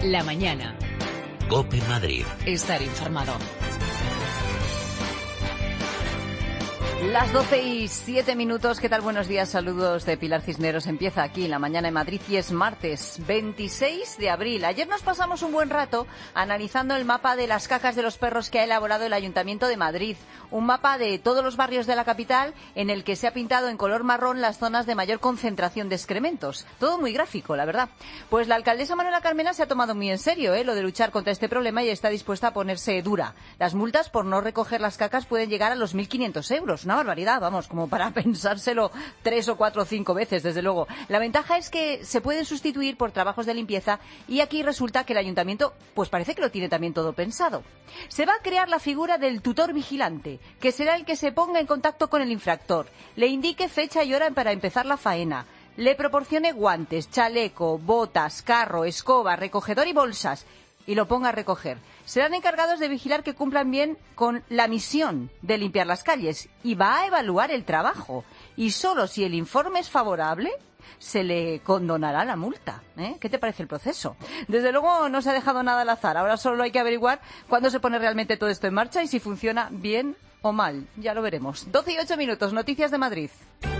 La mañana. COPE Madrid. Estar informado. Las 12:07. ¿Qué tal? Buenos días, saludos de Pilar Cisneros. Empieza aquí La Mañana en Madrid y es martes 26 de abril. Ayer nos pasamos un buen rato analizando el mapa de las cacas de los perros que ha elaborado el Ayuntamiento de Madrid. Un mapa de todos los barrios de la capital en el que se ha pintado en color marrón las zonas de mayor concentración de excrementos. Todo muy gráfico, la verdad. Pues la alcaldesa Manuela Carmena se ha tomado muy en serio lo de luchar contra este problema y está dispuesta a ponerse dura. Las multas por no recoger las cacas pueden llegar a los 1.500 euros. Una barbaridad, vamos, como para pensárselo 3 o 4 o 5 veces, desde luego. La ventaja es que se pueden sustituir por trabajos de limpieza y aquí resulta que el ayuntamiento, pues parece que lo tiene también todo pensado. Se va a crear la figura del tutor vigilante, que será el que se ponga en contacto con el infractor, le indique fecha y hora para empezar la faena, le proporcione guantes, chaleco, botas, carro, escoba, recogedor y bolsas, y lo ponga a recoger. Serán encargados de vigilar que cumplan bien con la misión de limpiar las calles y va a evaluar el trabajo. Y solo si el informe es favorable, se le condonará la multa. ¿Qué te parece el proceso? Desde luego no se ha dejado nada al azar. Ahora solo hay que averiguar cuándo se pone realmente todo esto en marcha y si funciona bien o mal. Ya lo veremos. 12:08. Noticias de Madrid.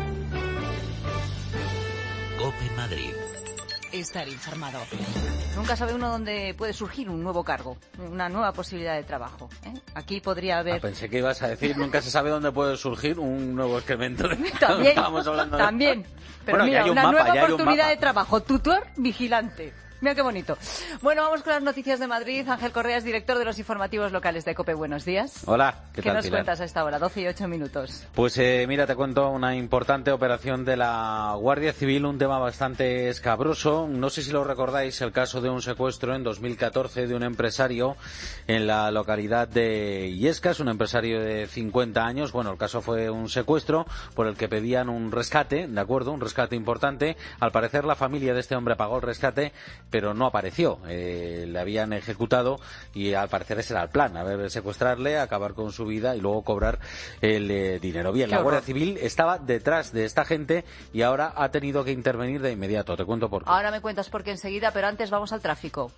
COPE Madrid. Estar informado. Nunca sabe uno dónde puede surgir un nuevo cargo, una nueva posibilidad de trabajo. Aquí podría haber... Pensé que ibas a decir, nunca se sabe dónde puede surgir un nuevo excremento. También, Estábamos hablando de... también. Pero bueno, mira, una mapa, nueva oportunidad de trabajo, tutor vigilante. Mira qué bonito. Bueno, vamos con las noticias de Madrid. Ángel Correa es director de los informativos locales de COPE. Buenos días. Hola, ¿qué tal, nos Pilar? cuentas a esta hora? 12:08. Pues mira, te cuento una importante operación de la Guardia Civil, un tema bastante escabroso. No sé si lo recordáis, el caso de un secuestro en 2014 de un empresario en la localidad de Illescas, un empresario de 50 años. Bueno, el caso fue un secuestro por el que pedían un rescate, ¿de acuerdo? Un rescate importante. Al parecer la familia de este hombre pagó el rescate, pero no apareció. Le habían ejecutado y al parecer ese era el plan, secuestrarle, acabar con su vida y luego cobrar el dinero. Bien, la Guardia Civil estaba detrás de esta gente y ahora ha tenido que intervenir de inmediato. Te cuento por qué. Ahora me cuentas por qué enseguida, pero antes vamos al tráfico.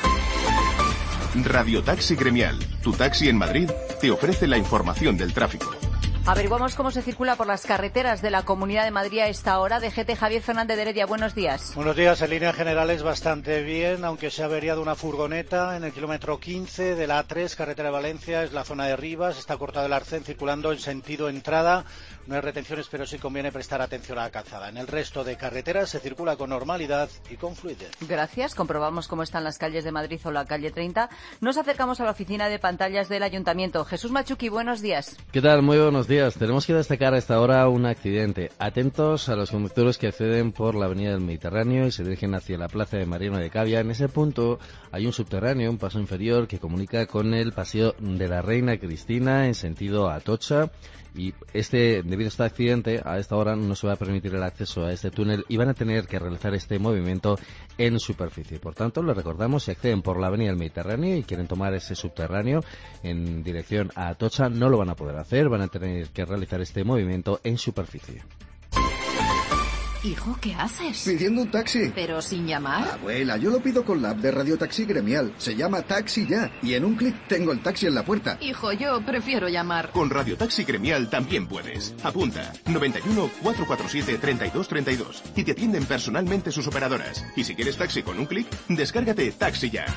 Radio Taxi Gremial, tu taxi en Madrid, te ofrece la información del tráfico. Averiguamos cómo se circula por las carreteras de la Comunidad de Madrid a esta hora. DGT Javier Fernández de Heredia, buenos días. Buenos días, en líneas generales bastante bien, aunque se ha averiado una furgoneta en el kilómetro 15 de la A3, carretera de Valencia, es la zona de Rivas, está cortado el arcén circulando en sentido entrada. No hay retenciones, pero sí conviene prestar atención a la calzada. En el resto de carreteras se circula con normalidad y con fluidez. Gracias. Comprobamos cómo están las calles de Madrid o la calle 30. Nos acercamos a la oficina de pantallas del Ayuntamiento. Jesús Machuqui, buenos días. ¿Qué tal? Muy buenos días. Tenemos que destacar a esta hora un accidente. Atentos a los conductores que acceden por la avenida del Mediterráneo y se dirigen hacia la plaza de Mariano de Cavia. En ese punto hay un subterráneo, un paso inferior que comunica con el paseo de la Reina Cristina en sentido Atocha. Y debido a este accidente, a esta hora no se va a permitir el acceso a este túnel y van a tener que realizar este movimiento en superficie. Por tanto, les recordamos, si acceden por la avenida del Mediterráneo y quieren tomar ese subterráneo en dirección a Atocha, no lo van a poder hacer, van a tener que realizar este movimiento en superficie. Hijo, ¿qué haces? Pidiendo un taxi. ¿Pero sin llamar? Abuela, yo lo pido con la app de Radio Taxi Gremial. Se llama Taxi Ya. Y en un clic tengo el taxi en la puerta. Hijo, yo prefiero llamar. Con Radio Taxi Gremial también puedes. Apunta 91 447 3232 y te atienden personalmente sus operadoras. Y si quieres taxi con un clic, descárgate Taxi Ya.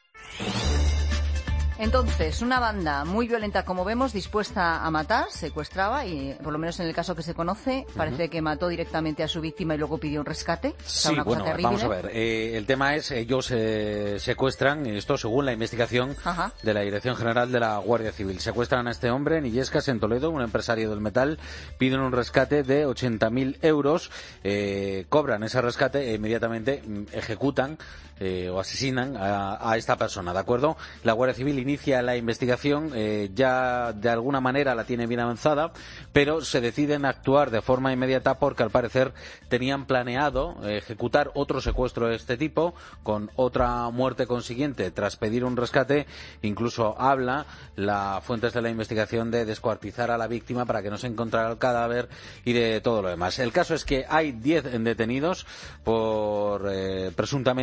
Entonces, una banda muy violenta, como vemos, dispuesta a matar, secuestraba y, por lo menos en el caso que se conoce, parece que mató directamente a su víctima y luego pidió un rescate. Sí, bueno, vamos a ver. El tema es, ellos secuestran, esto según la investigación de la Dirección General de la Guardia Civil. Secuestran a este hombre en Illescas, en Toledo, un empresario del metal, piden un rescate de 80.000 euros, cobran ese rescate e inmediatamente ejecutan o asesinan a esta persona, ¿de acuerdo? La Guardia Civil inicia la investigación, ya de alguna manera la tiene bien avanzada, pero se deciden actuar de forma inmediata porque al parecer tenían planeado ejecutar otro secuestro de este tipo, con otra muerte consiguiente tras pedir un rescate. Incluso habla las fuentes de la investigación de descuartizar a la víctima para que no se encontrara el cadáver y de todo lo demás. El caso es que hay 10 detenidos por presuntamente integrar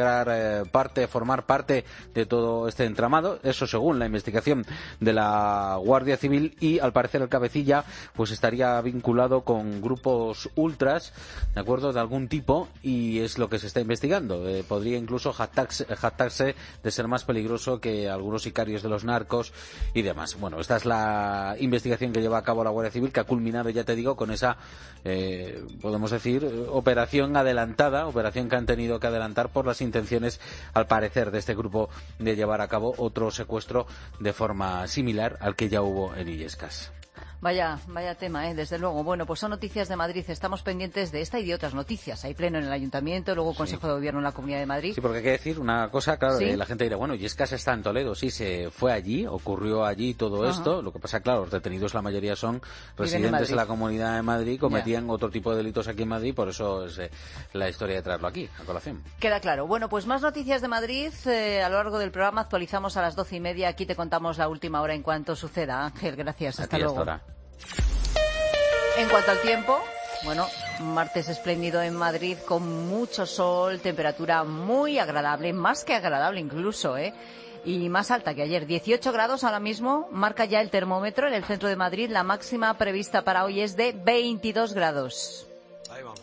formar parte de todo este entramado, eso según la investigación de la Guardia Civil, y al parecer el cabecilla pues estaría vinculado con grupos ultras, de acuerdo, de algún tipo, y es lo que se está investigando. Podría incluso jactarse de ser más peligroso que algunos sicarios de los narcos y demás. Bueno, esta es la investigación que lleva a cabo la Guardia Civil, que ha culminado, ya te digo, con esa, podemos decir, operación adelantada, operación que han tenido que adelantar por las intenciones, al parecer, de este grupo de llevar a cabo otro secuestro de forma similar al que ya hubo en Illescas. Vaya tema, desde luego. Bueno, pues son noticias de Madrid. Estamos pendientes de esta y de otras noticias. Hay pleno en el Ayuntamiento, luego Consejo de Gobierno en la Comunidad de Madrid. Sí, porque hay que decir una cosa, claro, ¿Sí? La gente dirá, bueno, Illescas está en Toledo. Sí, se fue allí, ocurrió allí todo esto. Lo que pasa, claro, los detenidos, la mayoría son residentes de la Comunidad de Madrid, cometían otro tipo de delitos aquí en Madrid, por eso es la historia de traerlo aquí, a colación. Queda claro. Bueno, pues más noticias de Madrid. A lo largo del programa actualizamos a las 12:30. Aquí te contamos la última hora en cuanto suceda. Ángel, gracias. Hasta luego. Hasta ahora. En cuanto al tiempo, bueno, martes espléndido en Madrid con mucho sol, temperatura muy agradable, más que agradable incluso, y más alta que ayer. 18 grados ahora mismo, marca ya el termómetro en el centro de Madrid. La máxima prevista para hoy es de 22 grados. Ahí vamos.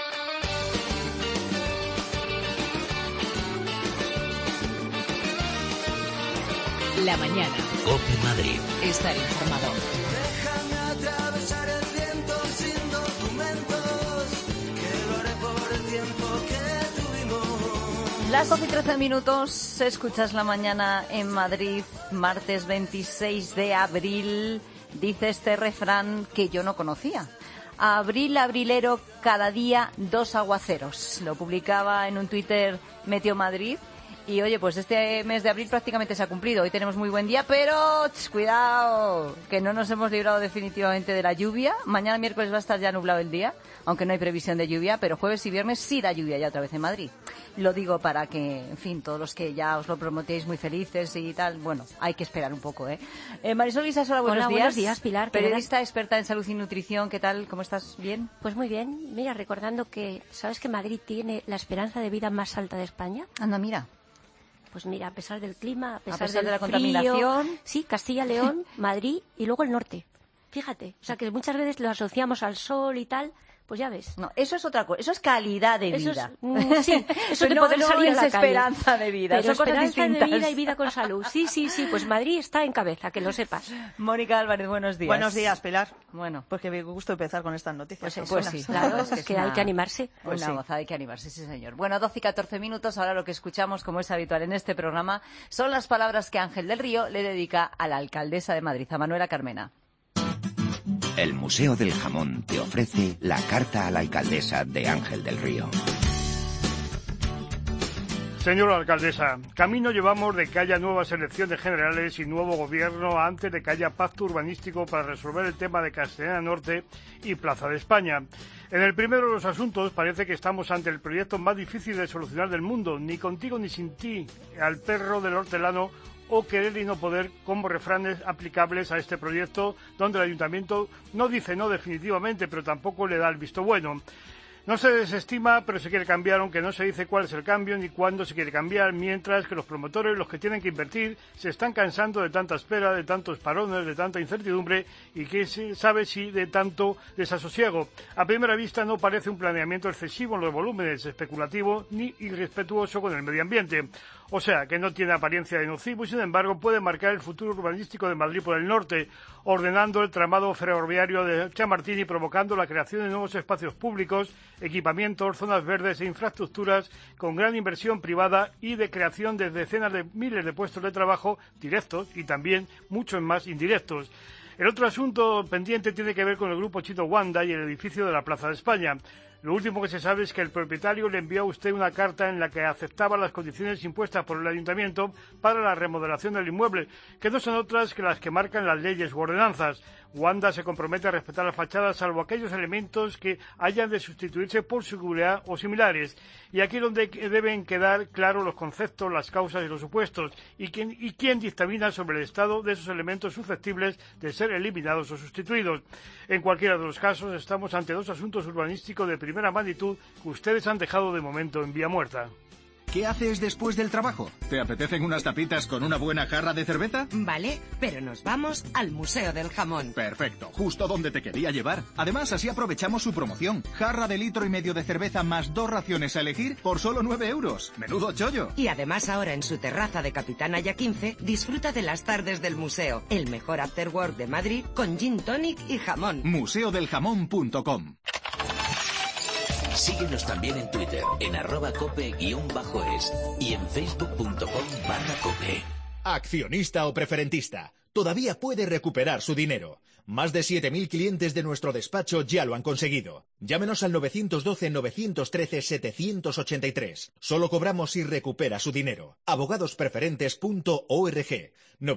La mañana. COPE Madrid. Estar informado. Déjame atravesar el viento sin documentos, que lo haré por el tiempo que tuvimos. Las 12:13 minutos, escuchas La mañana en Madrid, martes 26 de abril. Dice este refrán que yo no conocía. Abril, abrilero, cada día 2 aguaceros. Lo publicaba en un Twitter Meteo Madrid. Y oye, pues este mes de abril prácticamente se ha cumplido. Hoy tenemos muy buen día, pero cuidado, que no nos hemos librado definitivamente de la lluvia. Mañana miércoles va a estar ya nublado el día, aunque no hay previsión de lluvia, pero jueves y viernes sí da lluvia ya otra vez en Madrid. Lo digo para que, en fin, todos los que ya os lo prometéis muy felices y tal, bueno, hay que esperar un poco, Marisol Isasola, buenos días. Buenos días, Pilar. Periodista experta en salud y nutrición, ¿qué tal? ¿Cómo estás? ¿Bien? Pues muy bien. Mira, recordando que, ¿sabes que Madrid tiene la esperanza de vida más alta de España? Anda, mira. Pues mira, a pesar del clima, a pesar de la frío, contaminación. Sí, Castilla, León, Madrid y luego el norte. Fíjate, o sea que muchas veces lo asociamos al sol y tal, pues ya ves. No, eso es otra cosa, eso es calidad de vida. Sí, eso de no, poder no salir a es la esperanza calle. de vida, Pero son cosas esperanza distintas. de vida y vida con salud. Sí, pues Madrid está en cabeza, que lo sepas. Mónica Álvarez, buenos días. Buenos días, Pilar. Bueno, pues qué gusto empezar con estas noticias. Pues sí, claro, es que hay que animarse. Una gozada, hay que animarse, sí señor. Bueno, 12 y 14 minutos, ahora lo que escuchamos, como es habitual en este programa, son las palabras que Ángel del Río le dedica a la alcaldesa de Madrid, a Manuela Carmena. El Museo del Jamón te ofrece la carta a la alcaldesa de Ángel del Río. Señora alcaldesa, camino llevamos de que haya nuevas elecciones generales y nuevo gobierno antes de que haya pacto urbanístico para resolver el tema de Castellana Norte y Plaza de España. En el primero de los asuntos parece que estamos ante el proyecto más difícil de solucionar del mundo, ni contigo ni sin ti, al perro del hortelano o querer y no poder como refranes aplicables a este proyecto, donde el ayuntamiento no dice no definitivamente, pero tampoco le da el visto bueno. No se desestima, pero se quiere cambiar, aunque no se dice cuál es el cambio ni cuándo se quiere cambiar, mientras que los promotores, los que tienen que invertir, se están cansando de tanta espera, de tantos parones, de tanta incertidumbre y que se sabe si de tanto desasosiego. A primera vista no parece un planeamiento excesivo en los volúmenes, especulativo ni irrespetuoso con el medio ambiente. O sea, que no tiene apariencia de nocivo y, sin embargo, puede marcar el futuro urbanístico de Madrid por el norte, ordenando el tramado ferroviario de Chamartín y provocando la creación de nuevos espacios públicos, equipamientos, zonas verdes e infraestructuras con gran inversión privada y de creación de decenas de miles de puestos de trabajo directos y también muchos más indirectos. El otro asunto pendiente tiene que ver con el grupo Chito Wanda y el edificio de la Plaza de España. Lo último que se sabe es que el propietario le envió a usted una carta en la que aceptaba las condiciones impuestas por el ayuntamiento para la remodelación del inmueble, que no son otras que las que marcan las leyes u ordenanzas. Wanda se compromete a respetar la fachada salvo aquellos elementos que hayan de sustituirse por seguridad o similares. Y aquí es donde deben quedar claros los conceptos, las causas y los supuestos, y quién dictamina sobre el estado de esos elementos susceptibles de ser eliminados o sustituidos. En cualquiera de los casos estamos ante dos asuntos urbanísticos de primera magnitud que ustedes han dejado de momento en vía muerta. ¿Qué haces después del trabajo? ¿Te apetecen unas tapitas con una buena jarra de cerveza? Vale, pero nos vamos al Museo del Jamón. Perfecto, justo donde te quería llevar. Además, así aprovechamos su promoción. Jarra de 1,5 litros de cerveza más 2 raciones a elegir por solo 9 euros. ¡Menudo chollo! Y además ahora en su terraza de Capitán Aya 15 disfruta de las tardes del museo. El mejor afterwork de Madrid con gin tonic y jamón. museodeljamón.com. Síguenos también en Twitter, en @cope_es y en facebook.com/cope. Accionista o preferentista, todavía puede recuperar su dinero. Más de 7.000 clientes de nuestro despacho ya lo han conseguido. Llámenos al 912-913-783. Solo cobramos si recupera su dinero. Abogadospreferentes.org.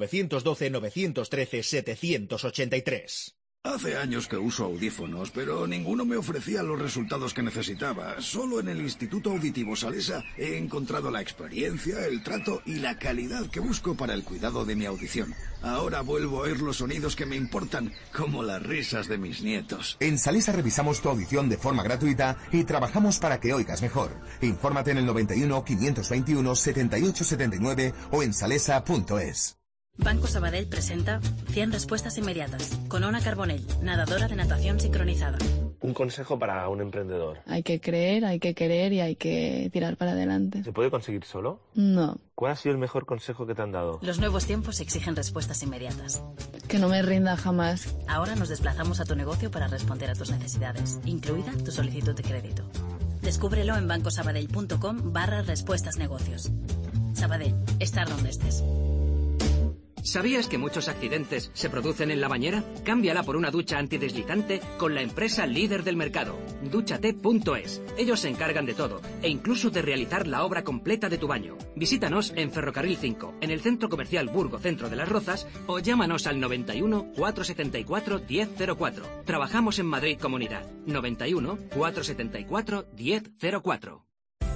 912-913-783. Hace años que uso audífonos, pero ninguno me ofrecía los resultados que necesitaba. Solo en el Instituto Auditivo Salesa he encontrado la experiencia, el trato y la calidad que busco para el cuidado de mi audición. Ahora vuelvo a oír los sonidos que me importan, como las risas de mis nietos. En Salesa revisamos tu audición de forma gratuita y trabajamos para que oigas mejor. Infórmate en el 91 521 78 79 o en salesa.es. Banco Sabadell presenta 100 respuestas inmediatas con Ona Carbonell, nadadora de natación sincronizada. Un consejo para un emprendedor. Hay que creer, hay que querer y hay que tirar para adelante. ¿Se puede conseguir solo? No. ¿Cuál ha sido el mejor consejo que te han dado? Los nuevos tiempos exigen respuestas inmediatas. Que no me rinda jamás. Ahora nos desplazamos a tu negocio para responder a tus necesidades, incluida tu solicitud de crédito. Descúbrelo en bancosabadell.com/respuestasnegocios. Sabadell, estar donde estés. ¿Sabías que muchos accidentes se producen en la bañera? Cámbiala por una ducha antideslizante con la empresa líder del mercado, Dúchate.es. Ellos se encargan de todo e incluso de realizar la obra completa de tu baño. Visítanos en Ferrocarril 5, en el Centro Comercial Burgo Centro de las Rozas, o llámanos al 91 474 1004. Trabajamos en Madrid Comunidad. 91 474 1004.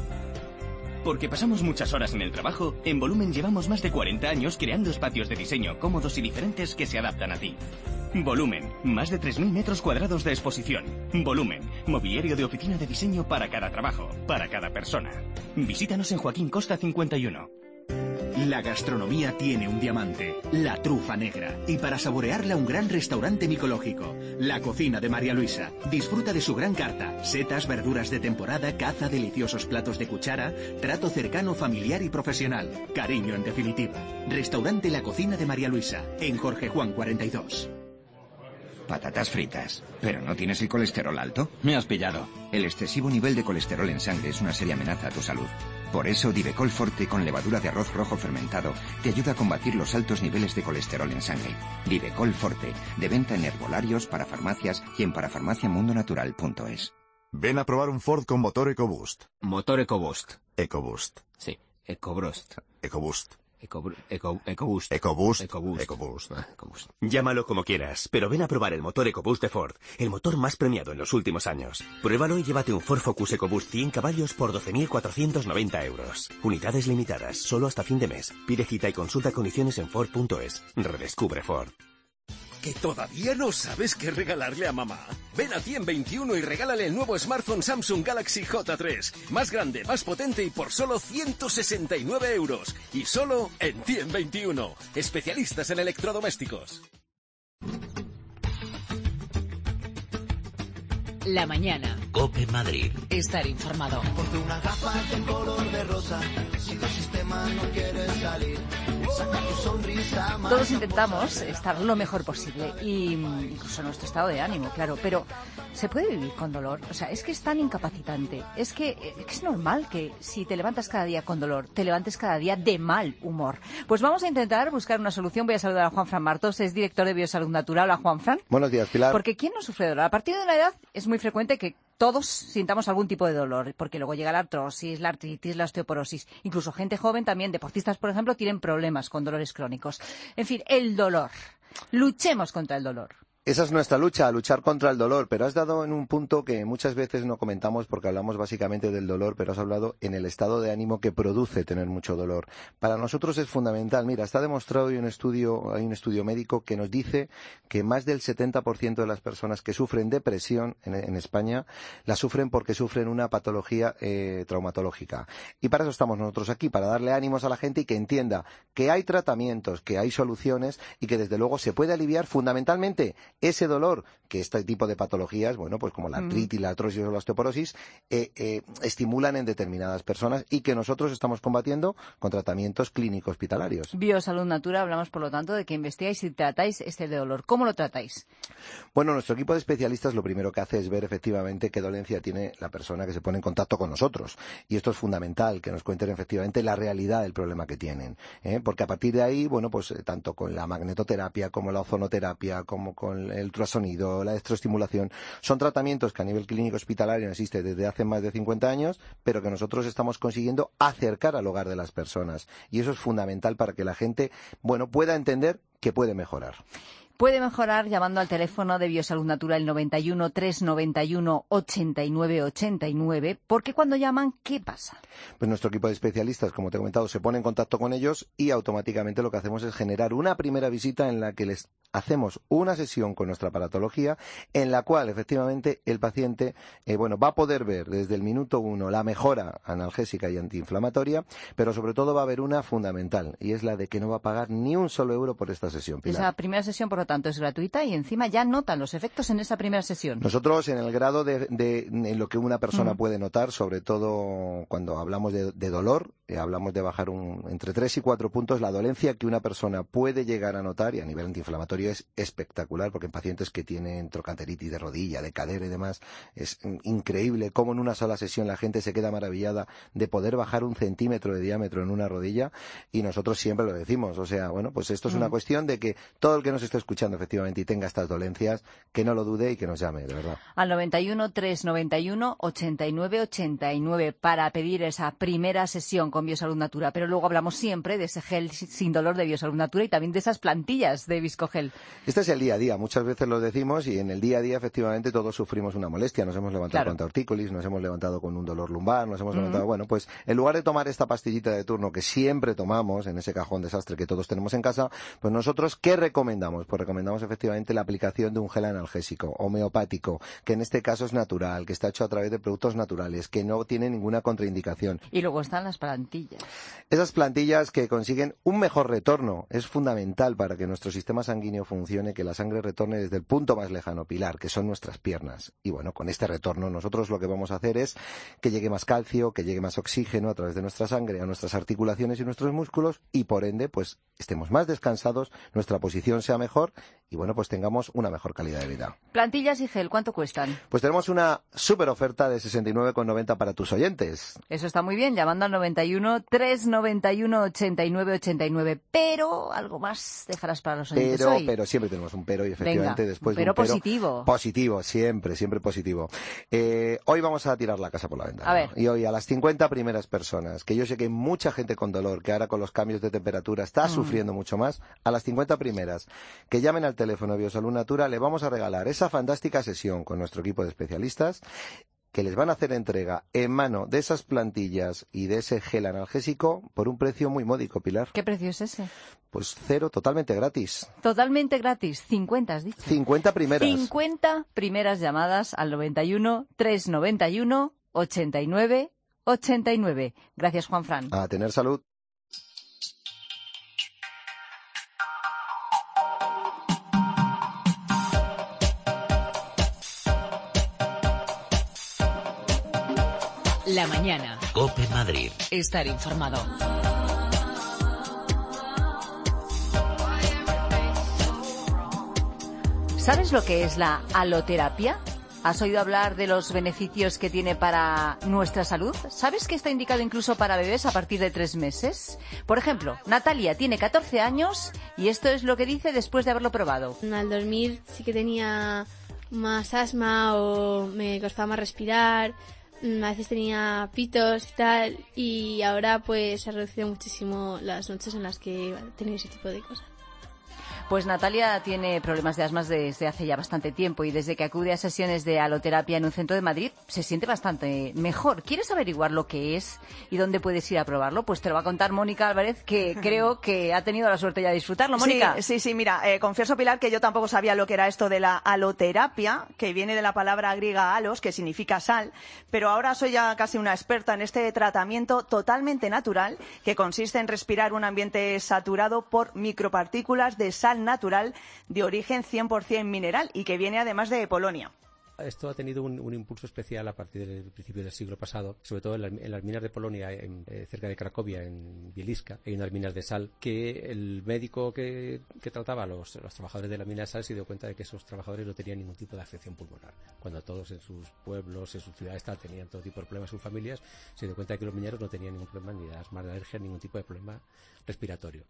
Porque pasamos muchas horas en el trabajo, en Volumen llevamos más de 40 años creando espacios de diseño cómodos y diferentes que se adaptan a ti. Volumen, más de 3.000 metros cuadrados de exposición. Volumen, mobiliario de oficina de diseño para cada trabajo, para cada persona. Visítanos en Joaquín Costa 51. La gastronomía tiene un diamante, la trufa negra, y para saborearla un gran restaurante micológico, la cocina de María Luisa. Disfruta de su gran carta, setas, verduras de temporada, caza, deliciosos platos de cuchara, trato cercano, familiar y profesional, cariño en definitiva. Restaurante La Cocina de María Luisa, en Jorge Juan 42. Patatas fritas. ¿Pero no tienes el colesterol alto? Me has pillado. El excesivo nivel de colesterol en sangre es una seria amenaza a tu salud. Por eso, Divecol Forte con levadura de arroz rojo fermentado te ayuda a combatir los altos niveles de colesterol en sangre. Divecol Forte, de venta en herbolarios, para farmacias y en parafarmaciamundonatural.es. Ven a probar un Ford con motor EcoBoost. Motor EcoBoost. EcoBoost. Sí, EcoBoost. EcoBoost. EcoBoost. EcoBoost. Llámalo como quieras, pero ven a probar el motor EcoBoost de Ford, el motor más premiado en los últimos años. Pruébalo y llévate un Ford Focus EcoBoost 100 caballos por 12.490 euros. Unidades limitadas, solo hasta fin de mes. Pide cita y consulta condiciones en Ford.es. Redescubre Ford. ¿Que todavía no sabes qué regalarle a mamá? Ven a 121 y regálale el nuevo smartphone Samsung Galaxy J3. Más grande, más potente y por solo 169 euros. Y solo en 121. Especialistas en electrodomésticos. La mañana. COPE Madrid. Estar informado. Ponte una gafa de color de rosa. Si del sistema no quieres salir, saca tu sonrisa más. Todos intentamos estar lo mejor posible, y incluso nuestro estado de ánimo, claro, pero ¿se puede vivir con dolor? O sea, es que es tan incapacitante. Es que es normal que si te levantas cada día con dolor, te levantes cada día de mal humor. Pues vamos a intentar buscar una solución. Voy a saludar a Juanfran Martos, es director de Biosalud Natural. Hola, Juanfran. Buenos días, Pilar. Porque ¿quién no sufre de dolor? A partir de una edad es muy frecuente que todos sintamos algún tipo de dolor, porque luego llega la artrosis, la artritis, la osteoporosis. Incluso gente joven también, deportistas, por ejemplo, tienen problemas con dolores crónicos. En fin, el dolor. Luchemos contra el dolor. Esa es nuestra lucha, luchar contra el dolor, pero has dado en un punto que muchas veces no comentamos porque hablamos básicamente del dolor, pero has hablado en el estado de ánimo que produce tener mucho dolor. Para nosotros es fundamental. Mira, está demostrado hay un estudio médico que nos dice que más del 70% de las personas que sufren depresión en España la sufren porque sufren una patología traumatológica. Y para eso estamos nosotros aquí, para darle ánimos a la gente y que entienda que hay tratamientos, que hay soluciones y que desde luego se puede aliviar fundamentalmente ese dolor que este tipo de patologías, bueno, pues como la artritis, la artrosis o la osteoporosis, estimulan en determinadas personas y que nosotros estamos combatiendo con tratamientos clínicos hospitalarios. Biosalud Natura, hablamos por lo tanto de que investigáis y tratáis este dolor. ¿Cómo lo tratáis? Bueno, nuestro equipo de especialistas lo primero que hace es ver efectivamente qué dolencia tiene la persona que se pone en contacto con nosotros. Y esto es fundamental, que nos cuenten efectivamente la realidad del problema que tienen. Porque a partir de ahí, bueno, pues tanto con la magnetoterapia como la ozonoterapia, como con el ultrasonido, la electroestimulación, son tratamientos que a nivel clínico hospitalario existe desde hace más de 50 años, pero que nosotros estamos consiguiendo acercar al hogar de las personas. Y eso es fundamental para que la gente, bueno, pueda entender que puede mejorar. Puede mejorar llamando al teléfono de Biosalud Natura el 91 391 89 89, porque cuando llaman, ¿qué pasa? Pues nuestro equipo de especialistas, como te he comentado, se pone en contacto con ellos y automáticamente lo que hacemos es generar una primera visita en la que les hacemos una sesión con nuestra aparatología en la cual efectivamente el paciente va a poder ver desde el minuto 1 la mejora analgésica y antiinflamatoria, pero sobre todo va a haber una fundamental y es la de que no va a pagar ni un solo euro por esta sesión, Pilar. Esa primera sesión, por lo tanto, es gratuita y encima ya notan los efectos en esa primera sesión. Nosotros, en el grado en lo que una persona puede notar, sobre todo cuando hablamos de dolor, hablamos de bajar entre 3 y 4 puntos, la dolencia que una persona puede llegar a notar, y a nivel antiinflamatorio es espectacular, porque en pacientes que tienen trochanteritis de rodilla, de cadera y demás, es increíble cómo en una sola sesión la gente se queda maravillada de poder bajar 1 centímetro de diámetro en una rodilla, y nosotros siempre lo decimos. O sea, bueno, pues esto es una cuestión de que todo el que nos esté escuchando efectivamente y tenga estas dolencias, que no lo dude y que nos llame, de verdad. Al 91 391 89 89 para pedir esa primera sesión con Biosalud Natura, pero luego hablamos siempre de ese gel sin dolor de Biosalud Natura y también de esas plantillas de Viscogel. Este es el día a día, muchas veces lo decimos y en el día a día efectivamente todos sufrimos una molestia, nos hemos levantado con tortícolis, nos hemos levantado con un dolor lumbar, nos hemos levantado, bueno, pues en lugar de tomar esta pastillita de turno que siempre tomamos en ese cajón desastre que todos tenemos en casa, pues nosotros ¿qué recomendamos? Pues recomendamos efectivamente la aplicación de un gel analgésico homeopático, que en este caso es natural, que está hecho a través de productos naturales, que no tiene ninguna contraindicación. Y luego están las plantillas. Esas plantillas que consiguen un mejor retorno. Es fundamental para que nuestro sistema sanguíneo funcione, que la sangre retorne desde el punto más lejano, Pilar, que son nuestras piernas. Y bueno, con este retorno nosotros lo que vamos a hacer es que llegue más calcio, que llegue más oxígeno a través de nuestra sangre a nuestras articulaciones y nuestros músculos y por ende pues estemos más descansados, nuestra posición sea mejor y bueno, pues tengamos una mejor calidad de vida. Plantillas y gel, ¿cuánto cuestan? Pues tenemos una súper oferta de 69,90 para tus oyentes. Eso está muy bien, llamando al 91 391 89 89. Pero algo más dejarás para los oyentes hoy. Pero siempre tenemos un pero y efectivamente Venga, después pero de un pero positivo. Positivo, siempre positivo. Hoy vamos a tirar la casa por la ventana. A ver. Y hoy a las 50 primeras personas, que yo sé que hay mucha gente con dolor, que ahora con los cambios de temperatura está sufriendo mucho más, a las 50 primeras que llamen al teléfono de Biosalud Natura, le vamos a regalar esa fantástica sesión con nuestro equipo de especialistas que les van a hacer entrega en mano de esas plantillas y de ese gel analgésico por un precio muy módico, Pilar. ¿Qué precio es ese? Pues 0, totalmente gratis. Totalmente gratis, 50 has dicho. 50 primeras. 50 primeras llamadas al 91 391 89 89. Gracias, Juanfran. A tener salud. La mañana. COPE Madrid. Estar informado. ¿Sabes lo que es la aloterapia? ¿Has oído hablar de los beneficios que tiene para nuestra salud? ¿Sabes que está indicado incluso para bebés a partir de 3 meses? Por ejemplo, Natalia tiene 14 años y esto es lo que dice después de haberlo probado. Al dormir sí que tenía más asma o me costaba más respirar. A veces tenía pitos y tal, y ahora pues ha reducido muchísimo las noches en las que he tenido ese tipo de cosas. Pues Natalia tiene problemas de asma desde hace ya bastante tiempo y desde que acude a sesiones de aloterapia en un centro de Madrid se siente bastante mejor. ¿Quieres averiguar lo que es y dónde puedes ir a probarlo? Pues te lo va a contar Mónica Álvarez, que creo que ha tenido la suerte ya de disfrutarlo. Mónica. Sí, mira, confieso, Pilar, que yo tampoco sabía lo que era esto de la aloterapia, que viene de la palabra griega alos, que significa sal, pero ahora soy ya casi una experta en este tratamiento totalmente natural que consiste en respirar un ambiente saturado por micropartículas de sal natural de origen 100% mineral y que viene además de Polonia. Esto ha tenido un impulso especial a partir del principio del siglo pasado, sobre todo en las minas de Polonia, cerca de Cracovia, en Bieliska. Hay unas minas de sal que el médico que trataba a los trabajadores de la mina de sal se dio cuenta de que esos trabajadores no tenían ningún tipo de afección pulmonar. Cuando todos en sus pueblos, en sus ciudades tenían todo tipo de problemas, sus familias, se dio cuenta de que los mineros no tenían ningún problema ni de asma, de alergia, ningún tipo de problema respiratorio.